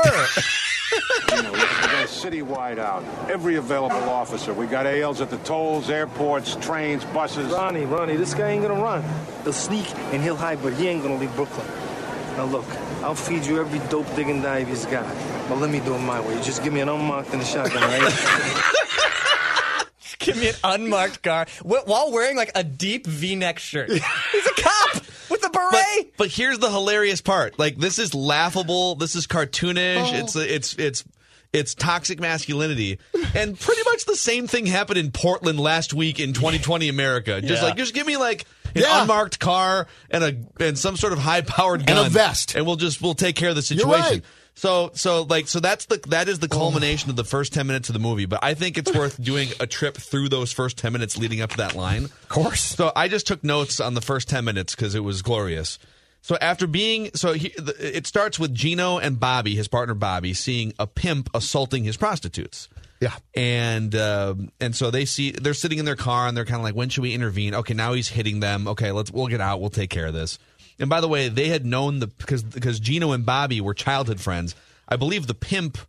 You know, we got citywide out. Every available officer. We got A Ls at the tolls, airports, trains, buses. Ronnie, Ronnie, this guy ain't gonna run. He'll sneak and he'll hide, but he ain't gonna leave Brooklyn. Now look, I'll feed you every dope digging dive he's got. But let me do it my way. Just give me an unmarked and a shotgun, all right? Give me an unmarked car wh- while wearing like a deep V-neck shirt. He's a cop with a beret. But, but here's the hilarious part. Like this is laughable. This is cartoonish. Oh. It's it's it's it's toxic masculinity. And pretty much the same thing happened in Portland last week in twenty twenty America. Just Yeah. like just give me like an Yeah. unmarked car and a and some sort of high powered gun And a vest. and we'll just we'll take care of the You're situation. right. So so like so that's the that is the culmination of the first ten minutes of the movie. But I think it's worth doing a trip through those first ten minutes leading up to that line. Of course. So I just took notes on the first ten minutes because it was glorious. So after being, so he, the, it starts with Gino and Bobby, his partner Bobby, seeing a pimp assaulting his prostitutes. Yeah. And um, and so they see they're sitting in their car and they're kind of like, when should we intervene? Okay, now he's hitting them. Okay, let's we'll get out. We'll take care of this. And by the way, they had known the because because Gino and Bobby were childhood friends. I believe the pimp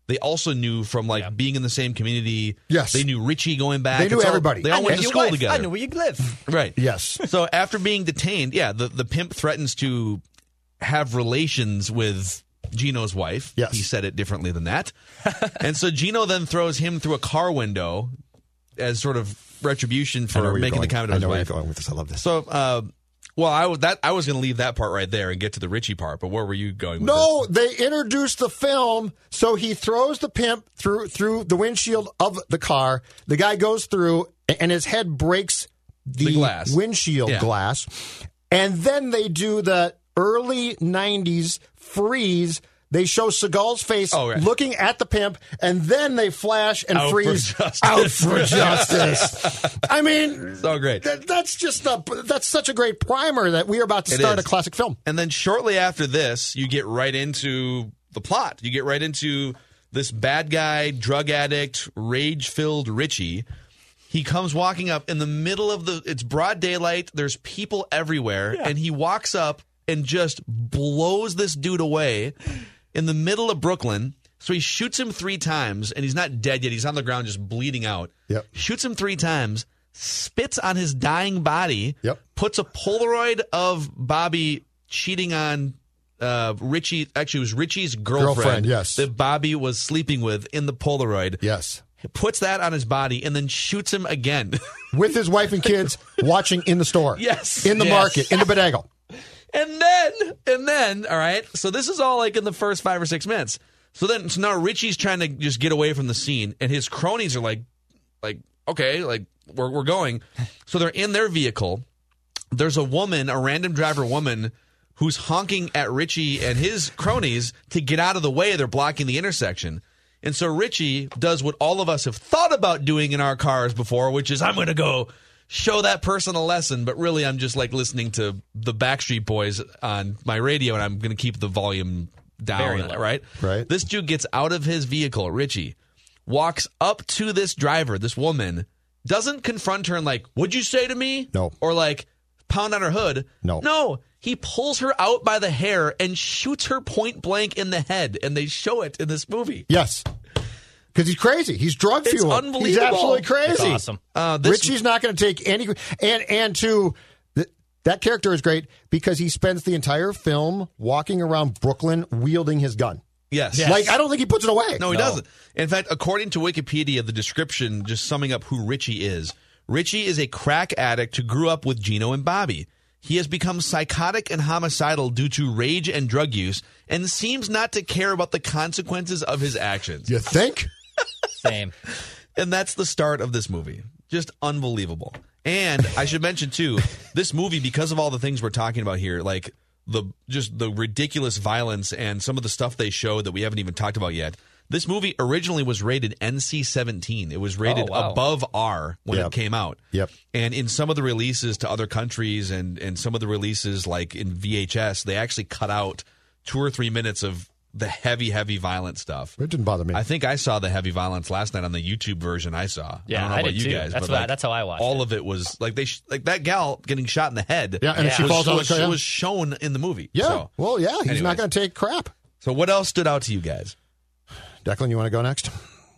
they also knew from like yeah. being in the same community. Yes. They knew Richie going back. They knew it's everybody. All, they all I went to school wife. together. I knew where you live. Right. Yes. So after being detained, yeah, the, the pimp threatens to have relations with Gino's wife. Yes. He said it differently than that. And so Gino then throws him through a car window as sort of retribution for making the comment to his I know wife. where you're going with this. I love this. So, uh, well, I, w- that, I was going to leave that part right there and get to the Richie part, but where were you going with No, this? they introduced the film, so he throws the pimp through through the windshield of the car. The guy goes through, and his head breaks the, the glass. windshield yeah. glass. And then they do the early nineties freeze. They show Seagal's face oh, right. looking at the pimp, and then they flash and out freeze for out for justice. I mean, so great. That, that's just a that's such a great primer that we are about to It start is. a classic film. And then shortly after this, you get right into the plot. You get right into this bad guy, drug addict, rage-filled Richie. He comes walking up in the middle of the, it's broad daylight, there's people everywhere, yeah. and he walks up and just blows this dude away in the middle of Brooklyn. So he shoots him three times, and he's not dead yet. He's on the ground just bleeding out. Yep. Shoots him three times, spits on his dying body, yep. puts a Polaroid of Bobby cheating on uh, Richie. Actually, it was Richie's girlfriend, girlfriend yes. that Bobby was sleeping with in the Polaroid. Yes. Puts that on his body and then shoots him again. With his wife and kids watching in the store. Yes. In the yes. market, in the bodega. And then, and then, all right, so this is all like in the first five or six minutes. So then, so now Richie's trying to just get away from the scene, and his cronies are like, like, okay, like, we're, we're going. So they're in their vehicle. There's a woman, a random driver woman, who's honking at Richie and his cronies to get out of the way. They're blocking the intersection. And so Richie does what all of us have thought about doing in our cars before, which is, I'm going to go show that person a lesson, but really I'm just like listening to the Backstreet Boys on my radio, and I'm going to keep the volume down, right? Right. This dude gets out of his vehicle, Richie, walks up to this driver, this woman, doesn't confront her and like, what'd you say to me? No. Or like pound on her hood. No. No. He pulls her out by the hair and shoots her point blank in the head, and they show it in this movie. Yes. Because he's crazy. He's drug It's fueled. unbelievable. He's absolutely crazy. That's awesome. Uh, this, Richie's not going to take any. And and to th- that character is great because he spends the entire film walking around Brooklyn wielding his gun. Yes. Yes. Like I don't think he puts it away. No, he No. doesn't. In fact, according to Wikipedia, the description just summing up who Richie is, Richie is a crack addict who grew up with Gino and Bobby. He has become psychotic and homicidal due to rage and drug use and seems not to care about the consequences of his actions. You think? Same. And that's the start of this movie. Just unbelievable. And I should mention, too, this movie, because of all the things we're talking about here, like the just the ridiculous violence and some of the stuff they show that we haven't even talked about yet, this movie originally was rated N C seventeen. It was rated Oh, wow. above R when Yep. it came out. Yep. And in some of the releases to other countries and, and some of the releases, like in V H S, they actually cut out two or three minutes of the heavy, heavy violent stuff. It didn't bother me. I think I saw the heavy violence last night on the YouTube version I saw. Yeah, I don't know I about did you too. guys. That's but what- like, that's how I watched all it. of it was like they sh- like that gal getting shot in the head. Yeah, and if she was, falls on the was, car, yeah. it was shown in the movie. yeah. So, well, yeah. He's anyways. not going to take crap. So what else stood out to you guys? Declan, you want to go next?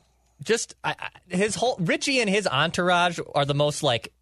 Just I, I, his whole Richie and his entourage are the most like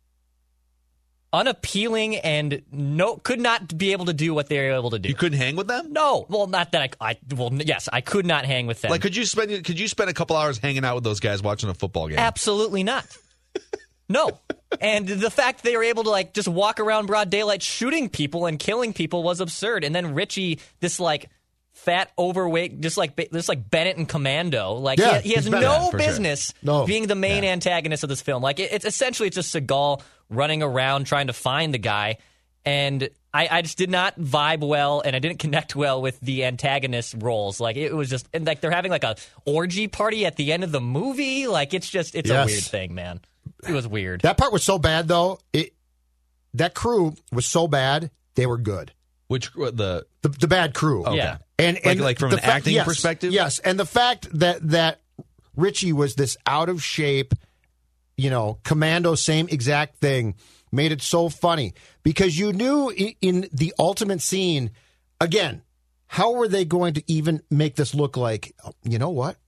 unappealing and no could not be able to do what they're able to do. You couldn't hang with them? No, well, not that I. I well, yes, I could not hang with them. Like, could you spend could you spend a couple hours hanging out with those guys watching a football game? Absolutely not. No. And the fact they were able to like just walk around broad daylight shooting people and killing people was absurd. And then Richie, this like fat, overweight, just like just like Bennett and Commando, like Yeah, he, he has he's Bennett. no Yeah, for sure. business No. being the main Yeah. antagonist of this film. Like it, it's essentially it's just Seagal running around trying to find the guy. And I, I just did not vibe well, and I didn't connect well with the antagonist roles. Like it was just, and like they're having like a orgy party at the end of the movie. Like it's just, it's Yes. a weird thing, man. It was weird. That part was so bad, though. It that crew was so bad they were good. Which the The, the bad crew. okay. Yeah. And, Like- and like from the an fa- acting yes, perspective? Yes, and the fact that that Richie was this out of shape, you know, commando, same exact thing, made it so funny because you knew in, in the ultimate scene, again, how were they going to even make this look like, you know what?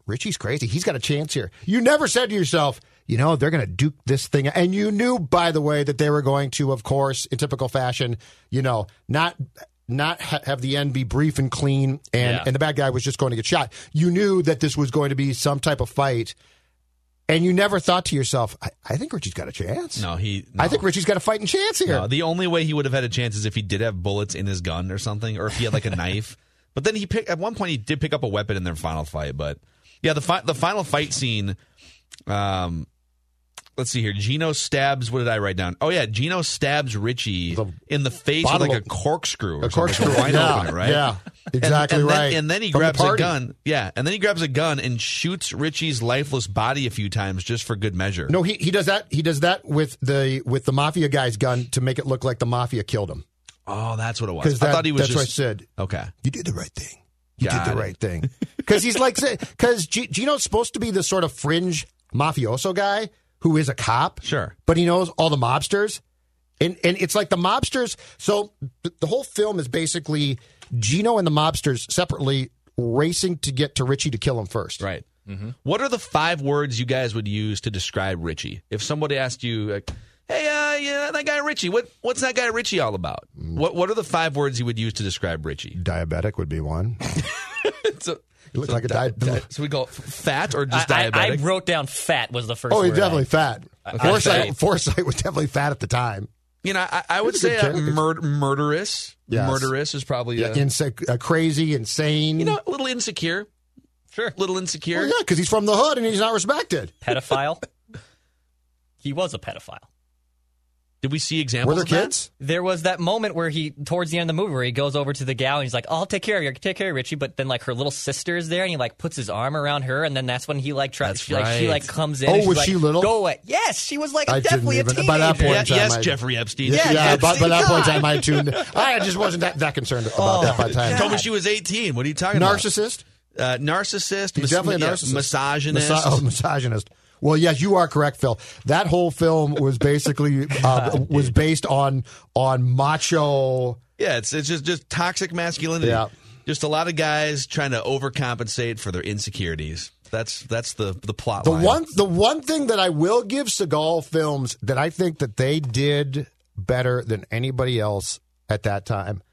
Richie's crazy. He's got a chance here. You never said to yourself, you know, they're going to duke this thing. And you knew, by the way, that they were going to, of course, in typical fashion, you know, not not ha- have the end be brief and clean, and, Yeah. and the bad guy was just going to get shot. You knew that this was going to be some type of fight, and you never thought to yourself, I, I think Richie's got a chance. No, he. No. I think Richie's got a fighting chance here. No, the only way he would have had a chance is if he did have bullets in his gun or something, or if he had like a knife. But then he picked at one point he did pick up a weapon in their final fight. But yeah, the fi- the final fight scene. Um, let's see here. Gino stabs. What did I write down? Oh yeah, Gino stabs Richie The in the face with bottom like of- a corkscrew. Or A something, corkscrew, like a wine yeah, opener, right? yeah, exactly and, and right. Then, and then he From the grabs a party. gun. Yeah, and then he grabs a gun and shoots Richie's lifeless body a few times just for good measure. No, he, he does that. He does that with the with the mafia guy's gun to make it look like the mafia killed him. Oh, that's what it was. Because I thought he was that's just what I said. okay. You did the right thing. You Got did the it. right thing. Because he's like, because G- Gino's supposed to be this sort of fringe mafioso guy who is a cop. Sure. But he knows all the mobsters. And and it's like the mobsters. So th- the whole film is basically Gino and the mobsters separately racing to get to Richie to kill him first. Right. Mm-hmm. What are the five words you guys would use to describe Richie? If somebody asked you, like, hey, uh, yeah, that guy Richie, what, what's that guy Richie all about? What What are the five words you would use to describe Richie? Diabetic would be one. so, He looks so like a di- di- di- So we call it fat or just I, I, I diabetic? wrote down fat was the first Oh, word. he's definitely I- fat. I- Foresight, I- Foresight was definitely fat at the time. you know, I, I would He's a say good uh, character. mur- murderous. Yes. Murderous is probably Yeah, a, inse- uh, crazy, insane. you know, a little insecure. Sure. A little insecure. Well, yeah, because he's from the hood and he's not respected. Pedophile. He was a pedophile. Did we see examples Were there of that? kids? There was that moment where he, towards the end of the movie, where he goes over to the gal and he's like, oh, "I'll take care of you, take care of Richie." But then, like, her little sister is there, and he like puts his arm around her, and then that's when he like tries. That's She, like, she right. like comes in. Oh, and she's was like, she little? Go away. Yes, she was like I a, didn't definitely a even- teenager. by that point- Yeah, in time, yes, I- Jeffrey Epstein. Yeah, Yeah, but by that point in God. time, I tuned. I just wasn't that, that concerned about that by the time. She told me she was eighteen. What are you talking Narcissist? about? Uh, narcissist. He's mis- definitely a yeah, narcissist. misogynist. Miso- oh, misogynist. Well, yes, you are correct, Phil. That whole film was basically uh, was based on on macho. Yeah, it's it's just, just toxic masculinity. Yeah. Just a lot of guys trying to overcompensate for their insecurities. That's that's the the plot The line. one the one thing that I will give Seagal films that I think that they did better than anybody else at that time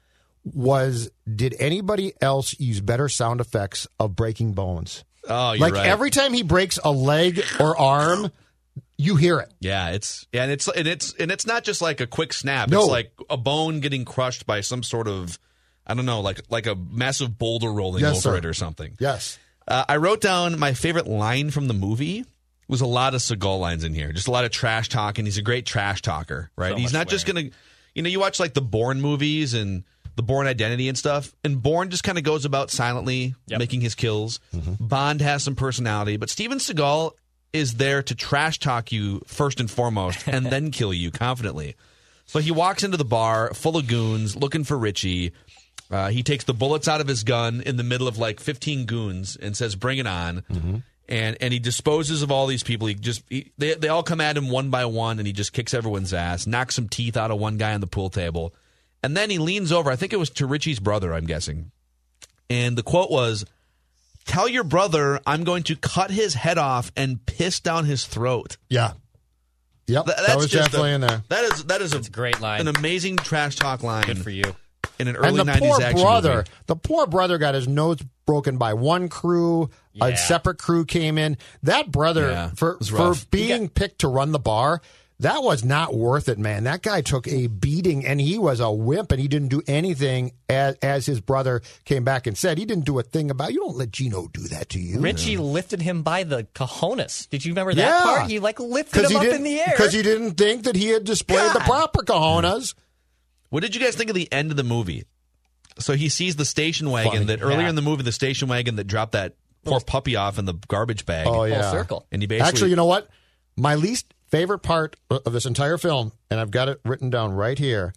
was, did anybody else use better sound effects of breaking bones? Oh, you're Like right. every time he breaks a leg or arm, you hear it. Yeah, it's yeah, and it's and it's and it's not just like a quick snap. No. It's like a bone getting crushed by some sort of, I don't know, like like a massive boulder rolling Yes, over sir. it or something. Yes. Uh, I wrote down my favorite line from the movie. Was a lot of Seagal lines in here. Just a lot of trash talking. He's a great trash talker, right? So He's much not just swearing. gonna, you know, you watch like the Bourne movies and the Bourne Identity and stuff, and Bourne just kind of goes about silently Yep. making his kills. Bond has some personality, but Steven Seagal is there to trash talk you first and foremost, and then kill you confidently. So he walks into the bar full of goons looking for Richie. Uh, he takes the bullets out of his gun in the middle of like fifteen goons and says, "Bring it on." And and he disposes of all these people. He just he, they they all come at him one by one, and he just kicks everyone's ass, knocks some teeth out of one guy on the pool table, and then he leans over. I think it was to Richie's brother, I'm guessing, and the quote was, "Tell your brother I'm going to cut his head off and piss down his throat." Yeah. Yep. Th- that that's was just definitely a- in there. That is that is a, It's a great line. an amazing trash talk line. Good for you. In an early And the nineties poor action brother, movie. the poor brother got his nose broken by one crew. Yeah. A separate crew came in. That brother, Yeah, for it was for rough. being picked to run the bar, that was not worth it, man. That guy took a beating, and he was a wimp, and he didn't do anything. As, as his brother came back and said, he didn't do a thing about. You don't let Gino do that to you. Richie lifted him by the cojones. Did you remember that Yeah. part? He like lifted him he up didn't, in the air. because he didn't think that he had displayed the God. proper cojones. What did you guys think of the end of the movie? So he sees the station wagon Funny. that earlier Yeah. in the movie, the station wagon that dropped that poor puppy off in the garbage bag. Oh Full yeah, circle. And he basically Actually, you know what? My least favorite part of this entire film, and I've got it written down right here,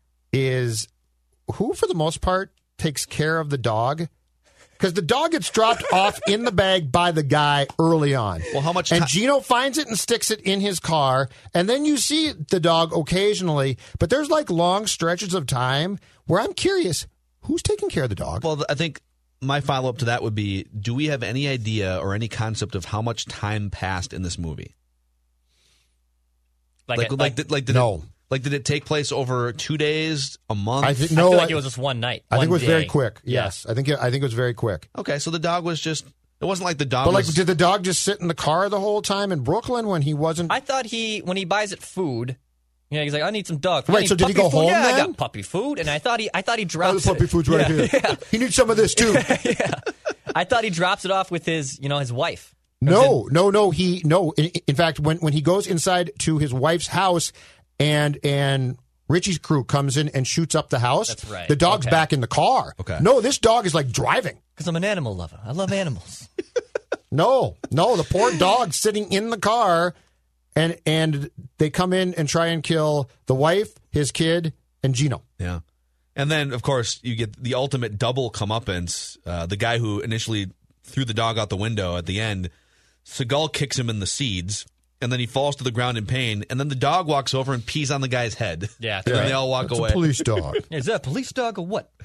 is who, for the most part, takes care of the dog. Because the dog gets dropped off in the bag by the guy early on. Well, how much And ti- Gino finds it and sticks it in his car. And then you see the dog occasionally. But there's like long stretches of time where I'm curious, who's taking care of the dog? Well, I think my follow-up to that would be, do we have any idea or any concept of how much time passed in this movie? Like, like, a, like, like, did, like did no. It, like, did it take place over two days, a month? I think no. I feel like I, it was just one night. I one think it was day. very quick. Yes, yeah. I think it, I think it was very quick. Okay, so the dog was just. It wasn't like the dog. But like, was, did the dog just sit in the car the whole time in Brooklyn when he wasn't? I thought he when he buys it food. You know, he's like, I need some dog food. Right, I need so did he puppy go food. home Yeah, then? I got puppy food, and I thought he, I thought he Oh, drops the puppy it. food's right yeah, here. Yeah. He needs some of this too. yeah, I thought he drops it off with his, you know, his wife. No, no, no. He no. In, in fact, when when he goes inside to his wife's house, and and Richie's crew comes in and shoots up the house. That's right. The dog's Okay. back in the car. Okay. No, this dog is like driving. Because I'm an animal lover. I love animals. No, no. The poor dog's sitting in the car, and and they come in and try and kill the wife, his kid, and Gino. Yeah. And then, of course, you get the ultimate double comeuppance. Uh, the guy who initially threw the dog out the window at the end, Seagal kicks him in the seeds, and then he falls to the ground in pain, and then the dog walks over and pees on the guy's head. Yeah, and right. they all walk That's away. a police dog. Is that a police dog or what?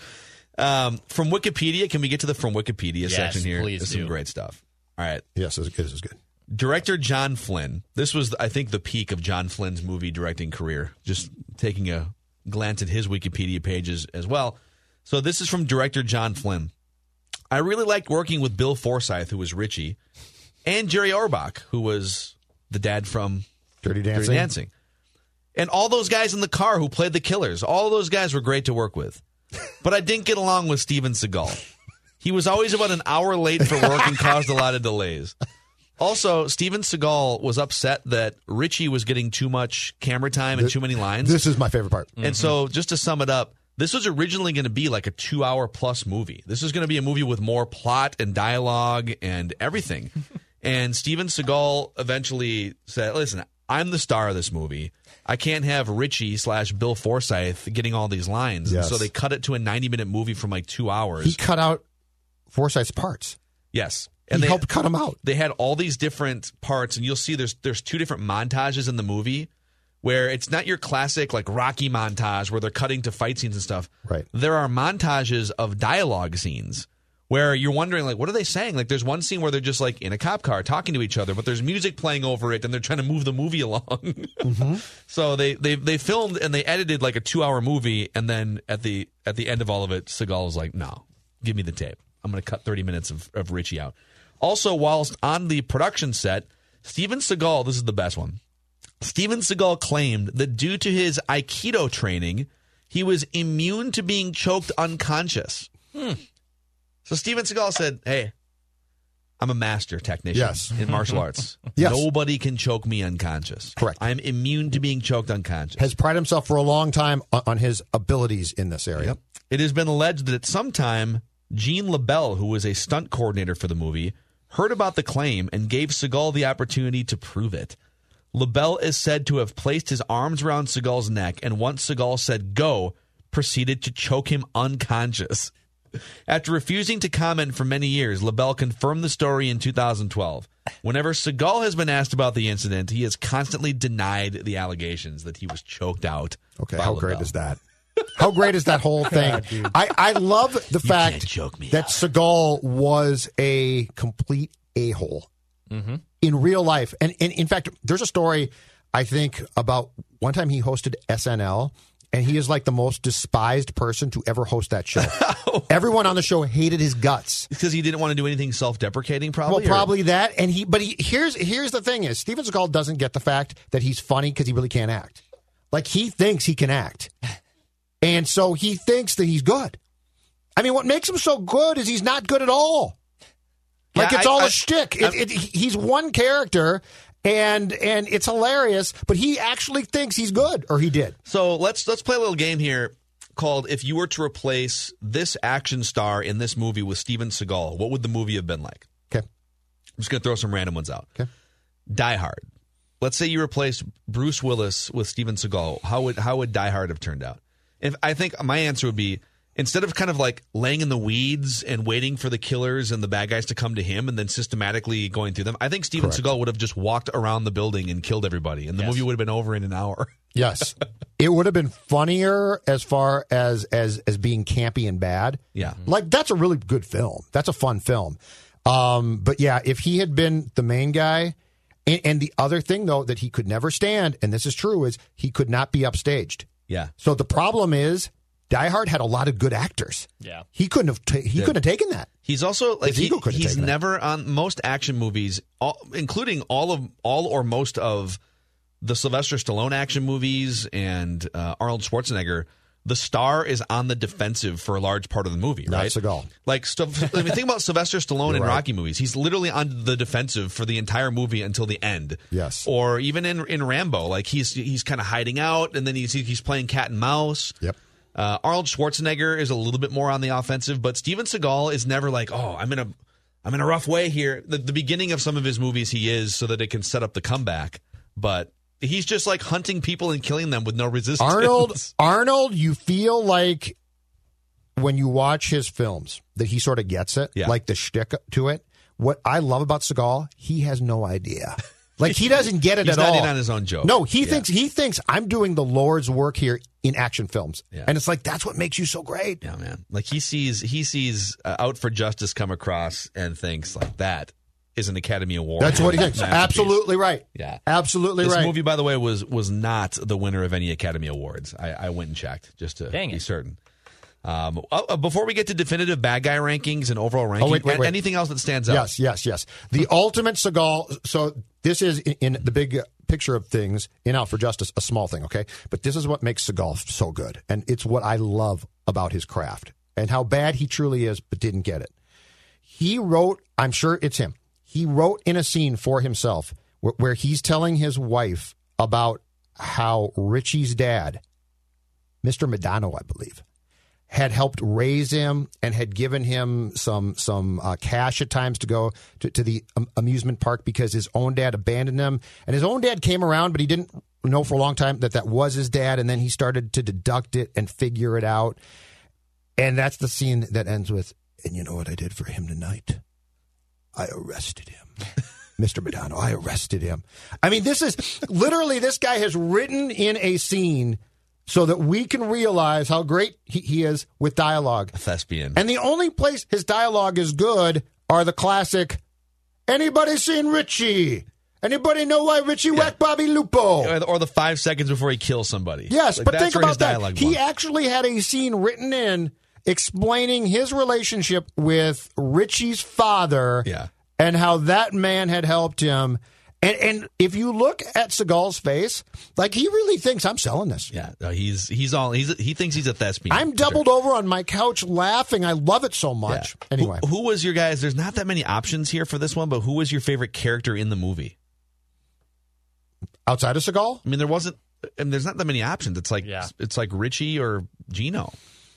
Um, from Wikipedia, can we get to the from Wikipedia Yes, section here? please There's do. some great stuff. All right. Yes, this is good. Director John Flynn. This was, I think, the peak of John Flynn's movie directing career. Just taking a glance at his Wikipedia pages as well. So this is from director John Flynn. I really liked working with Bill Forsyth, who was Richie, and Jerry Orbach, who was the dad from Dirty Dancing. Dirty Dancing. And all those guys in the car who played the killers. All those guys were great to work with. But I didn't get along with Steven Seagal. He was always about an hour late for work and caused a lot of delays. Also, Steven Seagal was upset that Richie was getting too much camera time and This- too many lines. This is my favorite part. And so, just to sum it up, this was originally going to be like a two-hour plus movie. This was going to be a movie with more plot and dialogue and everything. And Steven Seagal eventually said, listen, I'm the star of this movie. I can't have Richie slash Bill Forsyth getting all these lines. Yes. And so they cut it to a ninety-minute movie from like two hours. He cut out Forsyth's parts. Yes. He And they helped cut them out. They had all these different parts, and you'll see there's there's two different montages in the movie where it's not your classic like Rocky montage where they're cutting to fight scenes and stuff. Right. There are montages of dialogue scenes where you're wondering like, what are they saying? Like there's one scene where they're just like in a cop car talking to each other, but there's music playing over it, and they're trying to move the movie along. Mm-hmm. So they, they they filmed and they edited like a two hour movie, and then at the at the end of all of it, Seagal was like, no, give me the tape. I'm going to cut thirty minutes of, of Richie out. Also, whilst on the production set, Steven Seagal, this is the best one. Steven Seagal claimed that due to his Aikido training, he was immune to being choked unconscious. Hmm. So Steven Seagal said, hey, I'm a master technician Yes. in martial arts. Yes. Nobody can choke me unconscious. Correct. I'm immune to being choked unconscious. Has prided himself for a long time on, on his abilities in this area. Yep. It has been alleged that at some time, Gene LaBelle, who was a stunt coordinator for the movie, heard about the claim and gave Seagal the opportunity to prove it. LaBelle is said to have placed his arms around Seagal's neck, and once Seagal said go, proceeded to choke him unconscious. After refusing to comment for many years, LaBelle confirmed the story in two thousand twelve. Whenever Seagal has been asked about the incident, he has constantly denied the allegations that he was choked out. Okay, by how LaBelle. great is that? How great is that whole thing? I, I love the fact can't choke me that out. Seagal was a complete a-hole Mm-hmm. in real life. And, and in fact, there's a story, I think, about one time he hosted S N L, and he is like the most despised person to ever host that show. Everyone on the show hated his guts. Because he didn't want to do anything self-deprecating, probably? Well, probably that. And he, but he, here's here's the thing: is Steven Seagal doesn't get the fact that he's funny because he really can't act. Like he thinks he can act, and so he thinks that he's good. I mean, what makes him so good is he's not good at all. Like Yeah, it's I- all a I- shtick. I- It, it, he's one character, and and it's hilarious. But he actually thinks he's good, or he did. So let's let's play a little game here called if you were to replace this action star in this movie with Steven Seagal, what would the movie have been like? Okay. I'm just going to throw some random ones out. Okay. Die Hard. Let's say you replaced Bruce Willis with Steven Seagal. How would how would Die Hard have turned out? If I think my answer would be instead of kind of like laying in the weeds and waiting for the killers and the bad guys to come to him and then systematically going through them, I think Steven Correct. Seagal would have just walked around the building and killed everybody, and the Yes. movie would have been over in an hour. Yes. It would have been funnier as far as, as as being campy and bad. Yeah. Like, that's a really good film. That's a fun film. Um, but, yeah, if he had been the main guy, and, and the other thing, though, that he could never stand, and this is true, is he could not be upstaged. Yeah. So the problem is Die Hard had a lot of good actors. Yeah. He couldn't have ta- he Yeah. couldn't have taken that. He's also like His he, ego couldn't have he's taken that. never on most action movies, all, including all of all or most of the Sylvester Stallone action movies and uh, Arnold Schwarzenegger. The star is on the defensive for a large part of the movie, Not right? Seagal. Like, stuff, I mean, think about Sylvester Stallone You're in right. Rocky movies. He's literally on the defensive for the entire movie until the end. Yes. Or even in in Rambo, like he's he's kind of hiding out, and then he's he's playing cat and mouse. Yep. Uh, Arnold Schwarzenegger is a little bit more on the offensive, but Steven Seagal is never like, oh, I'm in a I'm in a rough way here. The, the beginning of some of his movies, he is so that it can set up the comeback, but he's just like hunting people and killing them with no resistance. Arnold, Arnold, you feel like when you watch his films that he sort of gets it, Yeah. like the shtick to it. What I love about Seagal, he has no idea. Like, he doesn't get it He's at not all. in on his own joke. No, he Yeah. thinks he thinks I'm doing the Lord's work here in action films, Yeah. and it's like that's what makes you so great. Yeah, man. Like he sees he sees uh, Out for Justice come across and thinks like that is an Academy Award. That's what he thinks. masterpiece. Absolutely right. Yeah, Absolutely this right. movie, by the way, was was not the winner of any Academy Awards. I, I went and checked just to Dang be it. certain. Um, uh, before we get to definitive bad guy rankings and overall rankings, Oh, wait, wait, wait. anything else that stands out? Yes, yes, yes. The ultimate Seagal. So this is in, in the big picture of things in Out for Justice, a small thing, okay? But this is what makes Seagal so good, and it's what I love about his craft and how bad he truly is, but didn't get it. He wrote. I'm sure it's him. He wrote in a scene for himself where, where he's telling his wife about how Richie's dad, Mister Madano, I believe, had helped raise him and had given him some some uh, cash at times to go to, to the um, amusement park because his own dad abandoned him. And his own dad came around, but he didn't know for a long time that that was his dad. And then he started to deduct it and figure it out. And that's the scene that ends with, and you know what I did for him tonight? I arrested him. Mister Madano, I arrested him. I mean, this is literally, this guy has written in a scene so that we can realize how great he, he is with dialogue. A thespian. And the only place his dialogue is good are the classic, anybody seen Richie? Anybody know why Richie whacked Bobby Lupo? Or the, or the five seconds before he kills somebody. Yes, Like, but that's think where his about that. dialogue He belongs. actually had a scene written in explaining his relationship with Richie's father Yeah. and how that man had helped him. And and if you look at Seagal's face, like he really thinks I'm selling this. Yeah, no, he's he's all he's he thinks he's a thespian. I'm doubled over on my couch laughing. I love it so much. Yeah. Anyway, who, who was your guys? There's not that many options here for this one, but who was your favorite character in the movie? outside of Seagal, I mean, there wasn't. And there's not that many options. It's like Yeah. it's like Richie or Gino.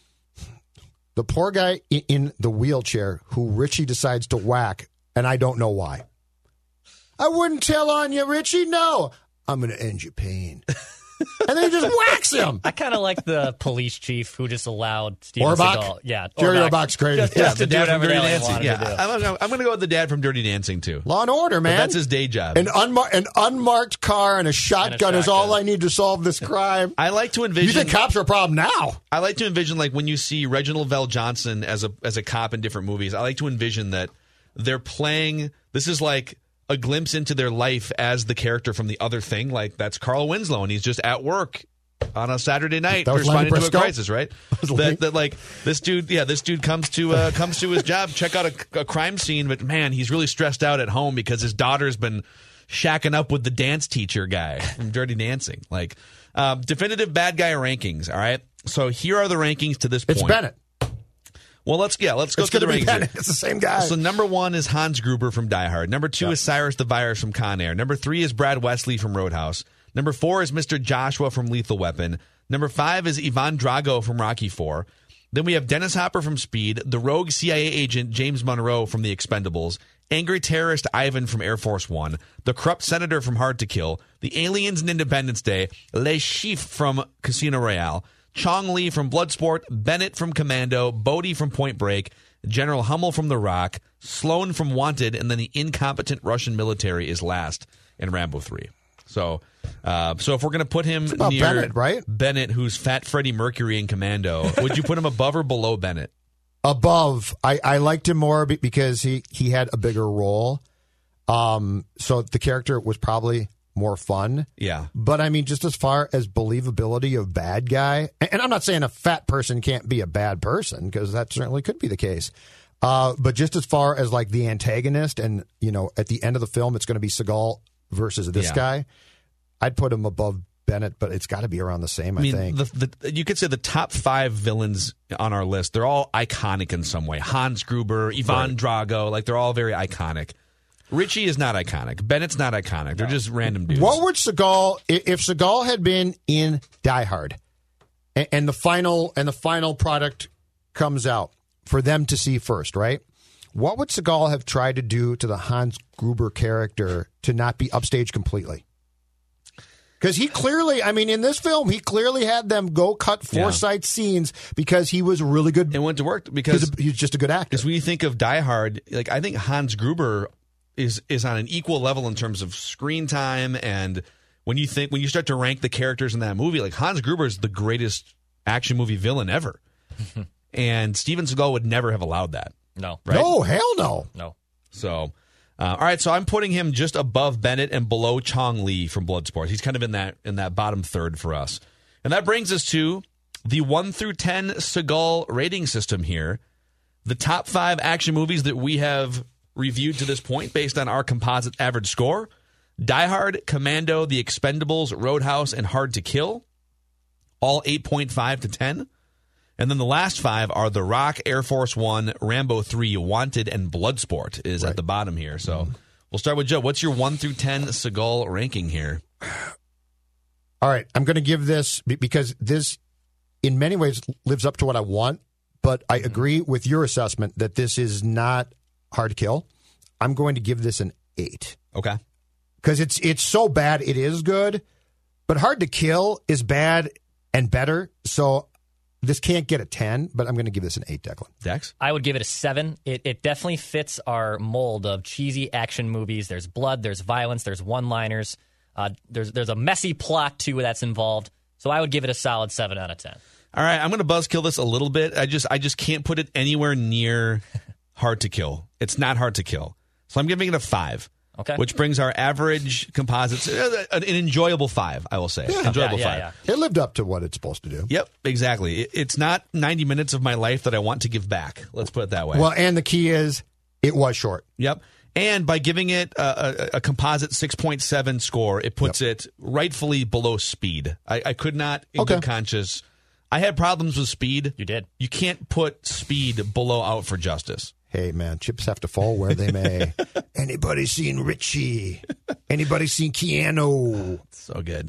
the poor guy i- in the wheelchair who Richie decides to whack, and I don't know why. I wouldn't tell on you, Richie. No, I'm going to end your pain. And then he just whacks him. I kind of like the police chief who just allowed Steven Orbach? Seagal. Yeah, Jerry Orbach. Orbach's crazy. Just, Yeah, just the to do dad from whatever the Dirty hell he Dancing. wanted Yeah, to do. I'm, I'm, I'm going to go with the dad from Dirty Dancing too. Law and Order, man. But that's his day job. An, unmar- an unmarked car and a shotgun is all I need to solve this crime. I like to envision. You think cops are a problem now? I like to envision like when you see Reginald Vell Johnson as a as a cop in different movies. I like to envision that they're playing. This is like a glimpse into their life as the character from The Other Thing. Like that's Carl Winslow, and he's just at work on a Saturday night That was Lenny responding to a Briscoe? crisis, right? was Lenny- That, that like this dude, yeah, this dude comes to uh, comes to his job, check out a, a crime scene, but man, he's really stressed out at home because his daughter's been shacking up with the dance teacher guy from Dirty Dancing. Like um, definitive bad guy rankings. All right, so here are the rankings to this point. It's Bennett. Well, let's yeah, let's go It's through the going to be rankings. Bennett. It's the same guy. So number one is Hans Gruber from Die Hard. Number two is Cyrus the Virus from Con Air. Number three is Brad Wesley from Roadhouse. Number four is Mister Joshua from Lethal Weapon. Number five is Ivan Drago from Rocky four. Then we have Dennis Hopper from Speed, the rogue C I A agent James Monroe from The Expendables, angry terrorist Ivan from Air Force One, the corrupt senator from Hard to Kill, the aliens in Independence Day, Le Chiffre from Casino Royale, Chong Li from Bloodsport, Bennett from Commando, Bodie from Point Break, General Hummel from The Rock, Sloan from Wanted, and then the incompetent Russian military is last in Rambo three. So, uh, so if we're going to put him about near Bennett, right? Bennett, who's Fat Freddie Mercury in Commando, would you put him above or below Bennett? Above. I, I liked him more be- because he, he had a bigger role. Um, so the character was probably more fun. Yeah. But I mean, just as far as believability of bad guy, and, and I'm not saying a fat person can't be a bad person, because that certainly could be the case. Uh, but just as far as like the antagonist, and you know, at the end of the film, it's going to be Seagal versus this Yeah. guy. I'd put him above Bennett, but it's got to be around the same. I, I mean, think. the, the, you could say the top five villains on our list, they're all iconic in some way. Hans Gruber, Ivan Right. Drago, like they're all very iconic. Richie is not iconic. Bennett's not iconic. They're just random dudes. What would Seagal, i- if Seagal had been in Die Hard, and, and the final and the final product comes out for them to see first, right? What would Seagal have tried to do to the Hans Gruber character to not be upstaged completely? Because he clearly, I mean, in this film, he clearly had them go cut Forsyth scenes because he was really good. It went to work because he's just a good actor. Because when you think of Die Hard, like I think Hans Gruber is is on an equal level in terms of screen time, and when you think when you start to rank the characters in that movie, like Hans Gruber is the greatest action movie villain ever, and Steven Seagal would never have allowed that. No, right? No, hell no, no. So, uh, all right, so I'm putting him just above Bennett and below Chong Li from Bloodsport. He's kind of in that in that bottom third for us, and that brings us to the one through ten Seagal rating system here. The top five action movies that we have reviewed to this point based on our composite average score: Die Hard, Commando, The Expendables, Roadhouse, and Hard to Kill, all eight point five to ten. And then the last five are The Rock, Air Force One, Rambo three, Wanted, and Bloodsport is Right. at the bottom here. So we'll start with Joe. What's your one through ten Seagal ranking here? All right, I'm going to give this be- because this, in many ways, lives up to what I want. But I agree with your assessment that this is not Hard to Kill. I'm going to give this an eight. Okay. Because it's it's so bad it is good, but Hard to Kill is bad and better. So this can't get a ten, but I'm going to give this an eight, Declan. Dex? I would give it a seven. It, it definitely fits our mold of cheesy action movies. There's blood, there's violence, there's one-liners. Uh, there's there's a messy plot, too, that's involved. So I would give it a solid seven out of ten. All right, I'm going to buzzkill this a little bit. I just I just can't put it anywhere near Hard to Kill. It's not Hard to Kill. So I'm giving it a five. Okay. Which brings our average composites uh, an enjoyable five, I will say. Yeah. Enjoyable Yeah, yeah, five. It lived up to what it's supposed to do. Yep, exactly. It, it's not ninety minutes of my life that I want to give back. Let's put it that way. Well, and the key is it was short. Yep. And by giving it a, a, a composite six point seven score, it puts Yep. it rightfully below Speed. I, I could not, in Okay. good conscience, I had problems with Speed. You did. You can't put Speed below Out for Justice. Hey, man, chips have to fall where they may. Anybody seen Richie? Anybody seen Keanu? So good.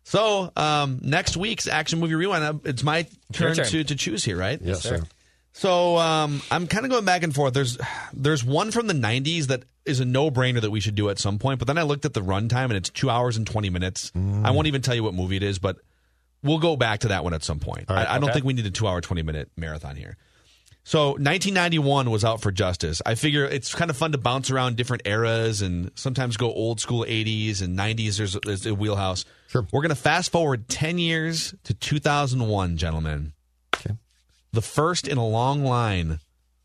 So um, next week's Action Movie Rewind, it's my turn, turn. to to choose here, right? Yes, sir. So um, I'm kind of going back and forth. There's there's one from the nineties that is a no-brainer that we should do at some point, but then I looked at the runtime, and it's two hours and twenty minutes. Mm. I won't even tell you what movie it is, but we'll go back to that one at some point. right, I, I don't okay. think we need a two-hour, twenty-minute marathon here. So nineteen ninety-one was Out for Justice. I figure it's kind of fun to bounce around different eras and sometimes go old school eighties and nineties. There's, there's a wheelhouse. Sure. We're going to fast forward ten years to two thousand one, gentlemen. Okay. The first in a long line,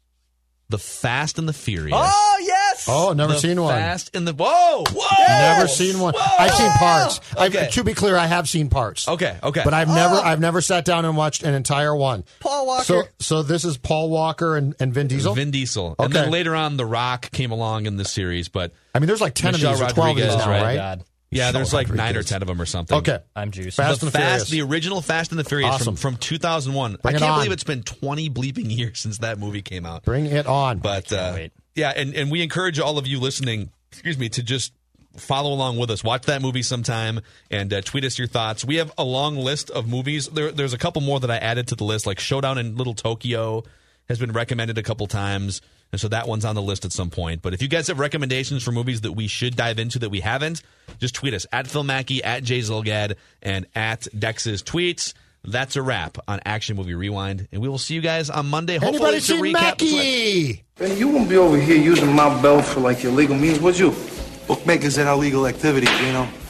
The Fast and the Furious. Oh, yes! Oh, never the seen one. Fast and the whoa, whoa, Never seen one. I've seen parts. I've, Okay. to be clear, I have seen parts. Okay, okay. But I've never, I've never sat down and watched an entire one. Paul Walker. So, so this is Paul Walker and, and Vin Diesel. Vin Diesel, and Okay. then later on, The Rock came along in the series. But I mean, there's like ten Michelle of these or twelve of these Rodriguez, now, right? right? God. yeah, Michelle there's like nine or Rodriguez. ten of them or something. Okay. I'm juiced. Fast the and the Fast, Furious. the original Fast and the Furious Awesome. from, from two thousand one. Bring I it can't on. believe it's been twenty bleeping years since that movie came out. Bring it on. But uh, wait. yeah, and, and we encourage all of you listening, excuse me, to just follow along with us. Watch that movie sometime and uh, tweet us your thoughts. We have a long list of movies. There, there's a couple more that I added to the list, like Showdown in Little Tokyo has been recommended a couple times. And so that one's on the list at some point. But if you guys have recommendations for movies that we should dive into that we haven't, just tweet us at Phil Mackey, at Jay Zilgad, and at Dex's tweets. That's a wrap on Action Movie Rewind. And we will see you guys on Monday. Hopefully Anybody to seen recap. Mackie? Ben, you won't be over here using my belt for like illegal means, would you? Bookmakers and illegal activities, you know.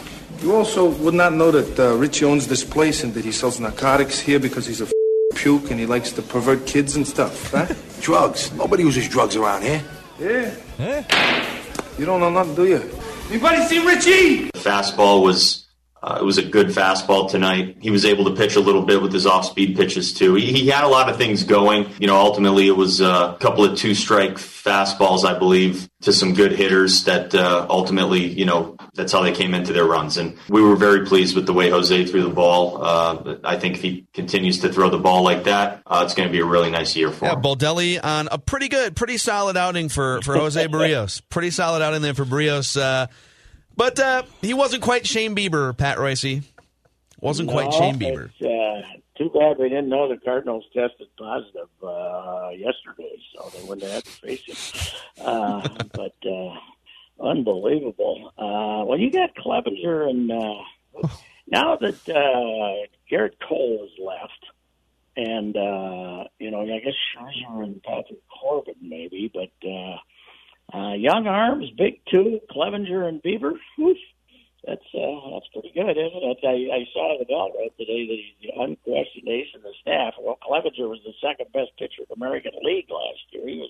You also would not know that uh, Richie owns this place and that he sells narcotics here because he's a f- puke and he likes to pervert kids and stuff, huh? Drugs. Nobody uses drugs around here. Yeah. Huh? You don't know nothing, do you? Anybody see Richie? The fastball was uh, it was a good fastball tonight. He was able to pitch a little bit with his off-speed pitches too. He, he had a lot of things going. You know, ultimately it was a couple of two-strike fastballs, I believe, to some good hitters that uh, ultimately, you know, that's how they came into their runs. And we were very pleased with the way Jose threw the ball. Uh, I think if he continues to throw the ball like that, uh, it's going to be a really nice year for yeah, him. Baldelli on a pretty good, pretty solid outing for, for Jose Barrios. Pretty solid outing there for Barrios. Uh, but uh, he wasn't quite Shane Bieber, Pat Royce. Wasn't no, quite Shane Bieber. It's uh, too bad we didn't know the Cardinals tested positive uh, yesterday, so they wouldn't have had to face him. Uh, but uh, unbelievable. Uh, well, you got Clevenger, and uh, now that uh, Garrett Cole has left, and, uh, you know, I guess Scherzer and Patrick Corbin maybe, but uh, uh, young arms, big two, Clevenger and Bieber. Whew. That's uh, that's pretty good, isn't it? I, I saw the bell right today that he's the unquestioned ace in the staff. Well, Clevenger was the second best pitcher in the American League last year. He was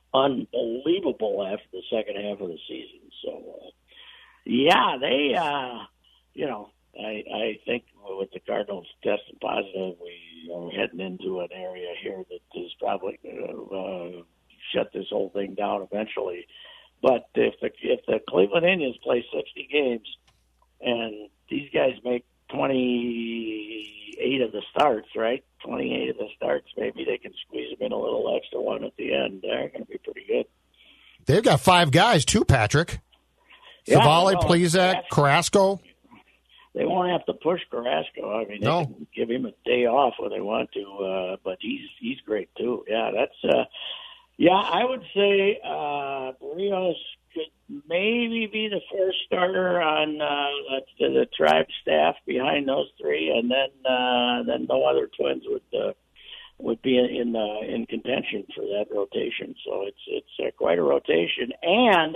unbelievable after the second half of the season. So, uh, yeah, they, uh, you know, I, I think with the Cardinals testing positive, we are heading into an area here that is probably going to uh, shut this whole thing down eventually. But if the if the Cleveland Indians play sixty games, and these guys make twenty-eight of the starts, right? twenty-eight of the starts. Maybe they can squeeze them in a little extra one at the end. They're going to be pretty good. They've got five guys, too, Patrick. Yeah, Savali, no, Plesac, Carrasco. They won't have to push Carrasco. I mean, they No. can give him a day off when they want to, uh, but he's he's great, too. Yeah, that's uh, – yeah, I would say uh, Barrios could maybe be the first starter on uh, the, the Tribe staff behind those three, and then uh, then no other Twins would uh, would be in in, uh, in contention for that rotation. So it's it's uh, quite a rotation. And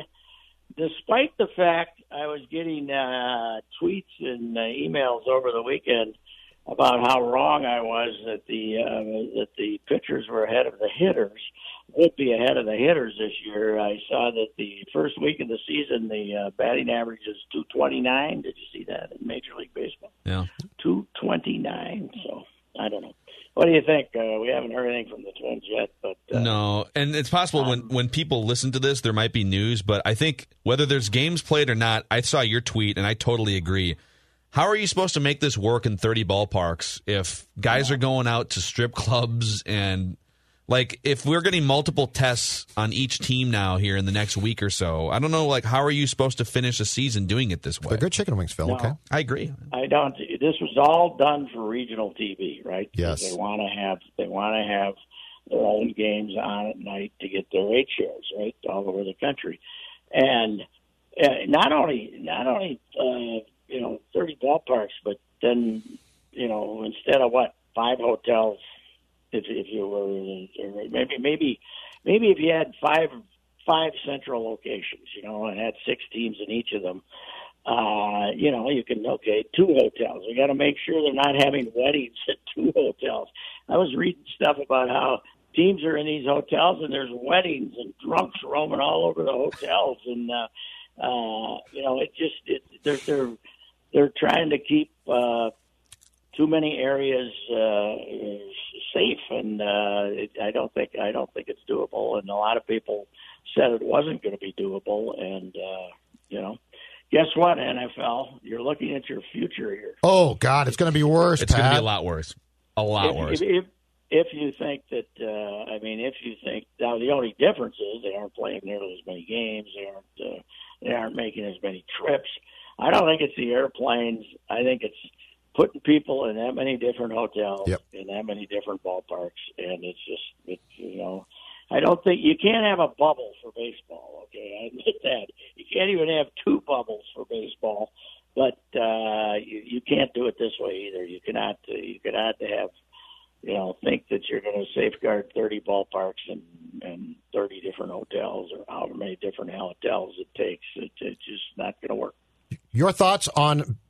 despite the fact I was getting uh, tweets and uh, emails over the weekend about how wrong I was that the uh, that the pitchers were ahead of the hitters, would be ahead of the hitters this year. I saw that the first week of the season, the uh, batting average is two twenty-nine. Did you see that in Major League Baseball? Yeah. two twenty-nine. So, I don't know. What do you think? Uh, we haven't heard anything from the Twins yet. but uh, No, and it's possible um, when, when people listen to this, there might be news, but I think whether there's games played or not, I saw your tweet, and I totally agree. How are you supposed to make this work in thirty ballparks if guys are going out to strip clubs and, like, if we're getting multiple tests on each team now here in the next week or so, I don't know, like, how are you supposed to finish a season doing it this way? They're good chicken wings, Phil, No. okay? I agree. I don't. This was all done for regional T V, right? Yes. They want to have they want to have their own games on at night to get their rate shares, right, all over the country, and uh, not only not only uh, you know thirty ballparks, but then you know instead of what five hotels, if if you were maybe maybe maybe if you had five five central locations, you know, and had six teams in each of them. Uh, you know, you can, okay, two hotels. We got to make sure they're not having weddings at two hotels. I was reading stuff about how teams are in these hotels and there's weddings and drunks roaming all over the hotels. And, uh, uh, you know, it just, it, they're, they're, they're trying to keep, uh, too many areas, uh, safe. And, uh, it, I don't think, I don't think it's doable. And a lot of people said it wasn't going to be doable. And, uh, you know, guess what, N F L? You're looking at your future here. Oh, God, it's going to be worse, It's Pat. going to be a lot worse. A lot if, worse. If, if, if you think that, uh, I mean, if you think, now the only difference is they aren't playing nearly as many games. They aren't, uh, they aren't making as many trips. I don't think it's the airplanes. I think it's putting people in that many different hotels, yep. in that many different ballparks. And it's just, it's, you know, I don't think you can't have a bubble for baseball. Okay, I admit that. You can't even have two bubbles for baseball, but uh, you, you can't do it this way either. You cannot. Uh, you cannot have, you know, think that you're going to safeguard thirty ballparks and, and thirty different hotels or however many different hotels it takes. It, it's just not going to work. Your thoughts on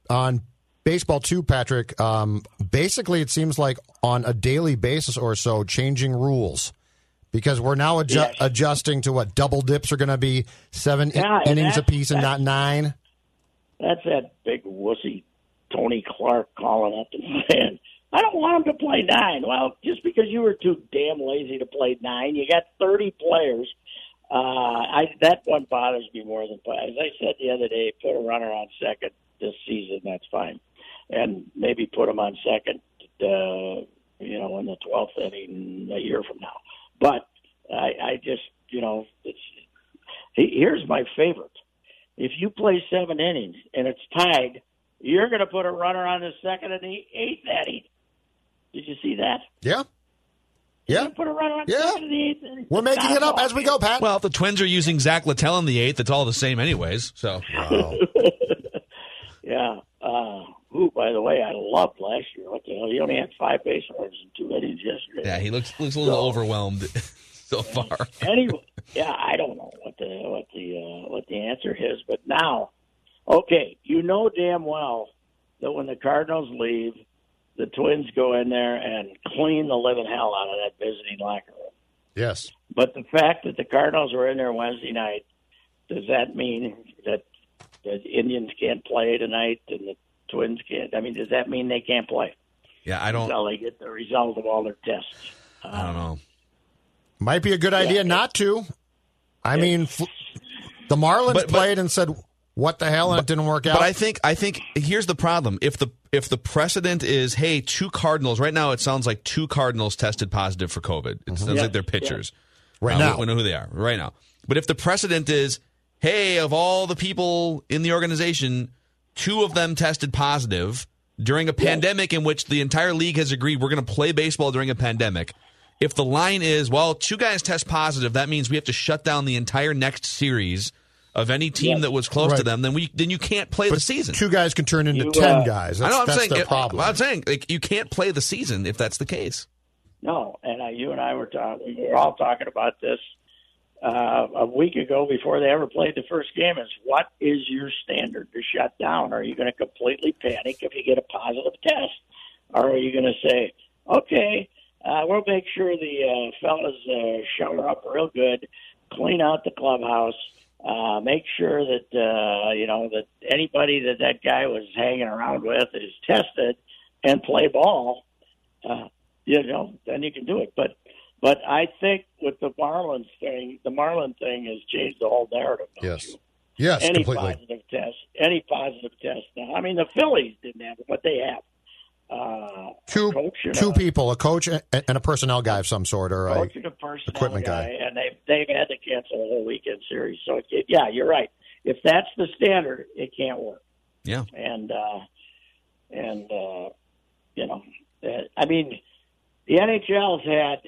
on baseball too, Patrick. Um, basically, it seems like on a daily basis or so, changing rules because we're now adju- Yes. adjusting to what double dips are going to be seven Yeah, in- and innings that- apiece and that- not nine. That's that big wussy Tony Clark calling up and saying, I don't want him to play nine. Well, just because you were too damn lazy to play nine, you got thirty players. Uh, I that one bothers me more than as I said the other day. Put a runner on second this season, that's fine, and maybe put him on second, uh, you know, in the twelfth inning a year from now. But I, I just, you know, it's, here's my favorite: if you play seven innings and it's tied, you're going to put a runner on the second and the eighth inning. Did you see that? Yeah. Yeah. Put a runner on Yeah. second and the eighth inning. We're making it up as we go, Pat. Well, if the Twins are using Zach Littell in the eighth, it's all the same anyways. So, wow. Yeah. Uh, who, by the way, I loved last year. What the hell? He only had five base runners in two innings yesterday. yeah, he looks looks a little So- overwhelmed so far. Anyway, yeah, I don't know what the what the uh, what the answer is, but now, okay, you know damn well that when the Cardinals leave, the Twins go in there and clean the living hell out of that visiting locker room. Yes. But the fact that the Cardinals were in there Wednesday night, does that mean that the Indians can't play tonight and the Twins can't? I mean, does that mean they can't play Yeah, I don't. until they get the result of all their tests? I don't know. Might be a good idea Yeah. not to. I mean, f- the Marlins But- but- played and said, "What the hell?" and it didn't work out. But I think I think here's the problem. If the if the precedent is, hey, two Cardinals right now, it sounds like two Cardinals tested positive for COVID. It sounds Yes, like they're pitchers. Right Uh, now. we, we know who they are right now. But if the precedent is, hey, of all the people in the organization, two of them tested positive during a pandemic in which the entire league has agreed we're going to play baseball during a pandemic. If the line is, well, two guys test positive, that means we have to shut down the entire next series of any team Yes. that was close to Right. them, then we then you can't play the season. Two guys can turn into You, ten uh, guys. I That's, know. I'm that's saying. their it- problem. I'm saying like you can't play the season if that's the case. No, and uh, you and I were talking. We were all talking about this uh, a week ago before they ever played the first game. Is what is your standard to shut down? Are you going to completely panic if you get a positive test, or are you going to say, okay, uh, we'll make sure the uh, fellas uh, shower up real good, clean out the clubhouse, uh, make sure that uh, you know that anybody that that guy was hanging around with is tested, and play ball. Uh, You know, then you can do it. But but I think with the Marlins thing, the Marlin thing has changed the whole narrative. don't Yes. you? Yes, any completely. positive test, any positive test. Now, I mean, the Phillies didn't have it, but they have. Uh, Two a coach and two a, people, a coach and and a personnel guy of some sort, or a coach and a personnel equipment guy, guy. and they've they've had to cancel a whole weekend series. So it, yeah, you're right. If that's the standard, it can't work. Yeah. And uh, and uh, you know, uh, I mean. The N H L's had,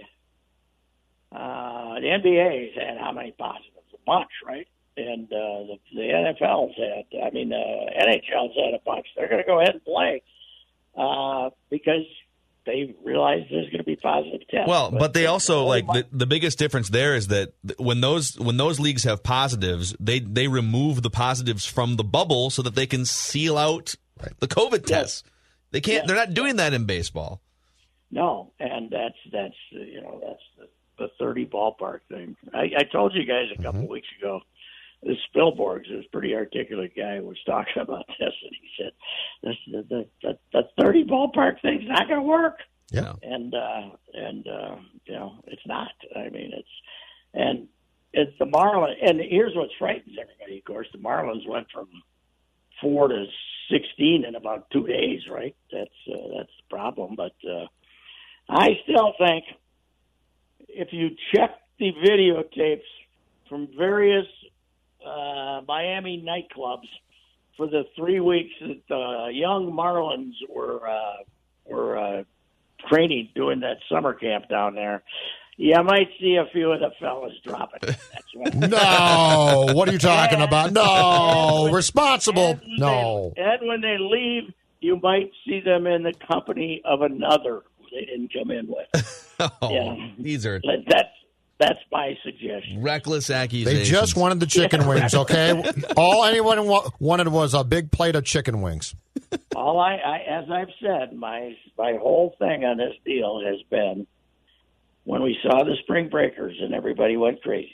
uh, the N B A's had how many positives? A bunch, right? And uh, the, the N F L's had, I mean, the N H L's had a bunch. They're going to go ahead and play uh, because they realize there's going to be positive tests. Well, but they also like my- the, the biggest difference there is that when those when those leagues have positives, they they remove the positives from the bubble so that they can seal out the COVID tests. They can't. Yes. They're not doing that in baseball. No, and that's that's uh, you know that's the, the thirty ballpark thing. I, I told you guys a couple Mm-hmm. weeks ago. This Spielborgs, this pretty articulate guy, was talking about this, and he said, "This the the, the, the thirty ballpark thing's not going to work." Yeah. And uh, and uh, you know it's not. I mean it's and it's the Marlins. And here's what frightens everybody. Of course, the Marlins went from four to sixteen in about two days. Right? That's uh, that's the problem. But uh, I still think if you check the videotapes from various uh, Miami nightclubs for the three weeks that the uh, young Marlins were uh, were uh, training, doing that summer camp down there, you might see a few of the fellas dropping. That's what No, what are you talking And- about? No, responsible. And when No. They, and when they leave, you might see them in the company of another who they didn't come in with. Oh, Yeah. these are But that's that's my suggestion. reckless They accusations. just wanted the chicken wings, okay? All anyone wa- wanted was a big plate of chicken wings. all I, I, as I've said, my my whole thing on this deal has been when we saw the Spring Breakers and everybody went crazy,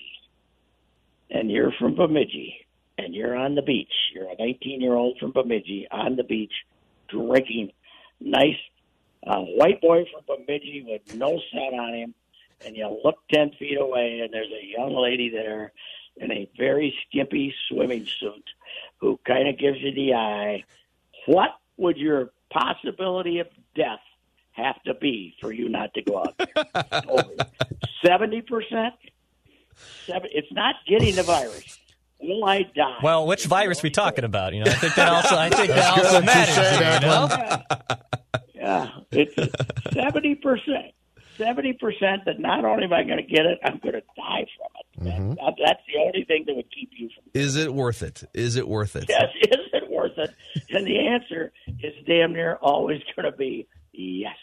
and you're from Bemidji, and you're on the beach. You're a nineteen-year-old from Bemidji on the beach drinking nice uh, white boy from Bemidji with no sun on him, and you look ten feet away, and there's a young lady there in a very skimpy swimming suit who kind of gives you the eye. What would your possibility of death have to be for you not to go out there? seventy percent? Seven, it's not getting the virus. Will I die? Well, which virus we talking about? You know, I think that also. I think that also matters. You know? Yeah, it's seventy percent. Seventy percent that not only am I going to get it, I'm going to die from it. Mm-hmm. That, that's the only thing that would keep you from. Is it worth it? Is it worth it? Yes, is it worth it? And the answer is damn near always going to be yes.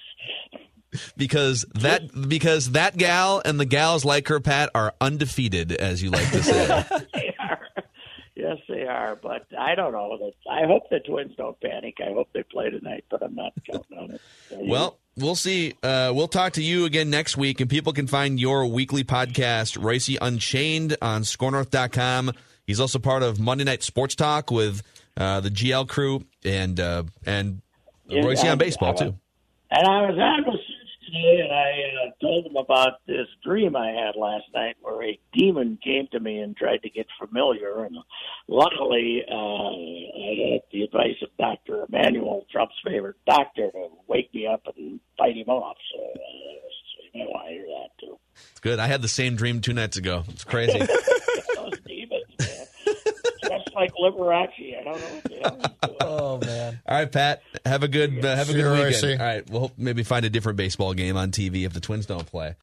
Because that because that gal and the gals like her, Pat, are undefeated, as you like to say. They are. Yes, they are. But I don't know. I hope the Twins don't panic. I hope they play tonight, but I'm not counting on it. Well, we'll see. Uh, we'll talk to you again next week, and people can find your weekly podcast, Royce Unchained, on score north dot com. He's also part of Monday Night Sports Talk with uh, the G L crew and uh, and Yeah, Royce I- on baseball, I- too. And I was on with Suits today, and I uh, told them about this dream I had last night where a demon came to me and tried to get familiar. And luckily, uh, I had the advice of Doctor Emmanuel, Trump's favorite doctor, to wake me up and fight him off. So, uh, so you might want to hear that, too. It's good. I had the same dream two nights ago. It's crazy. Those demons, man. Just like Liberace. I don't know what the hell he's doing. Oh, man. All right, Pat. Have a good uh, have a See good you, weekend. Royce. All right, we'll maybe find a different baseball game on T V if the Twins don't play.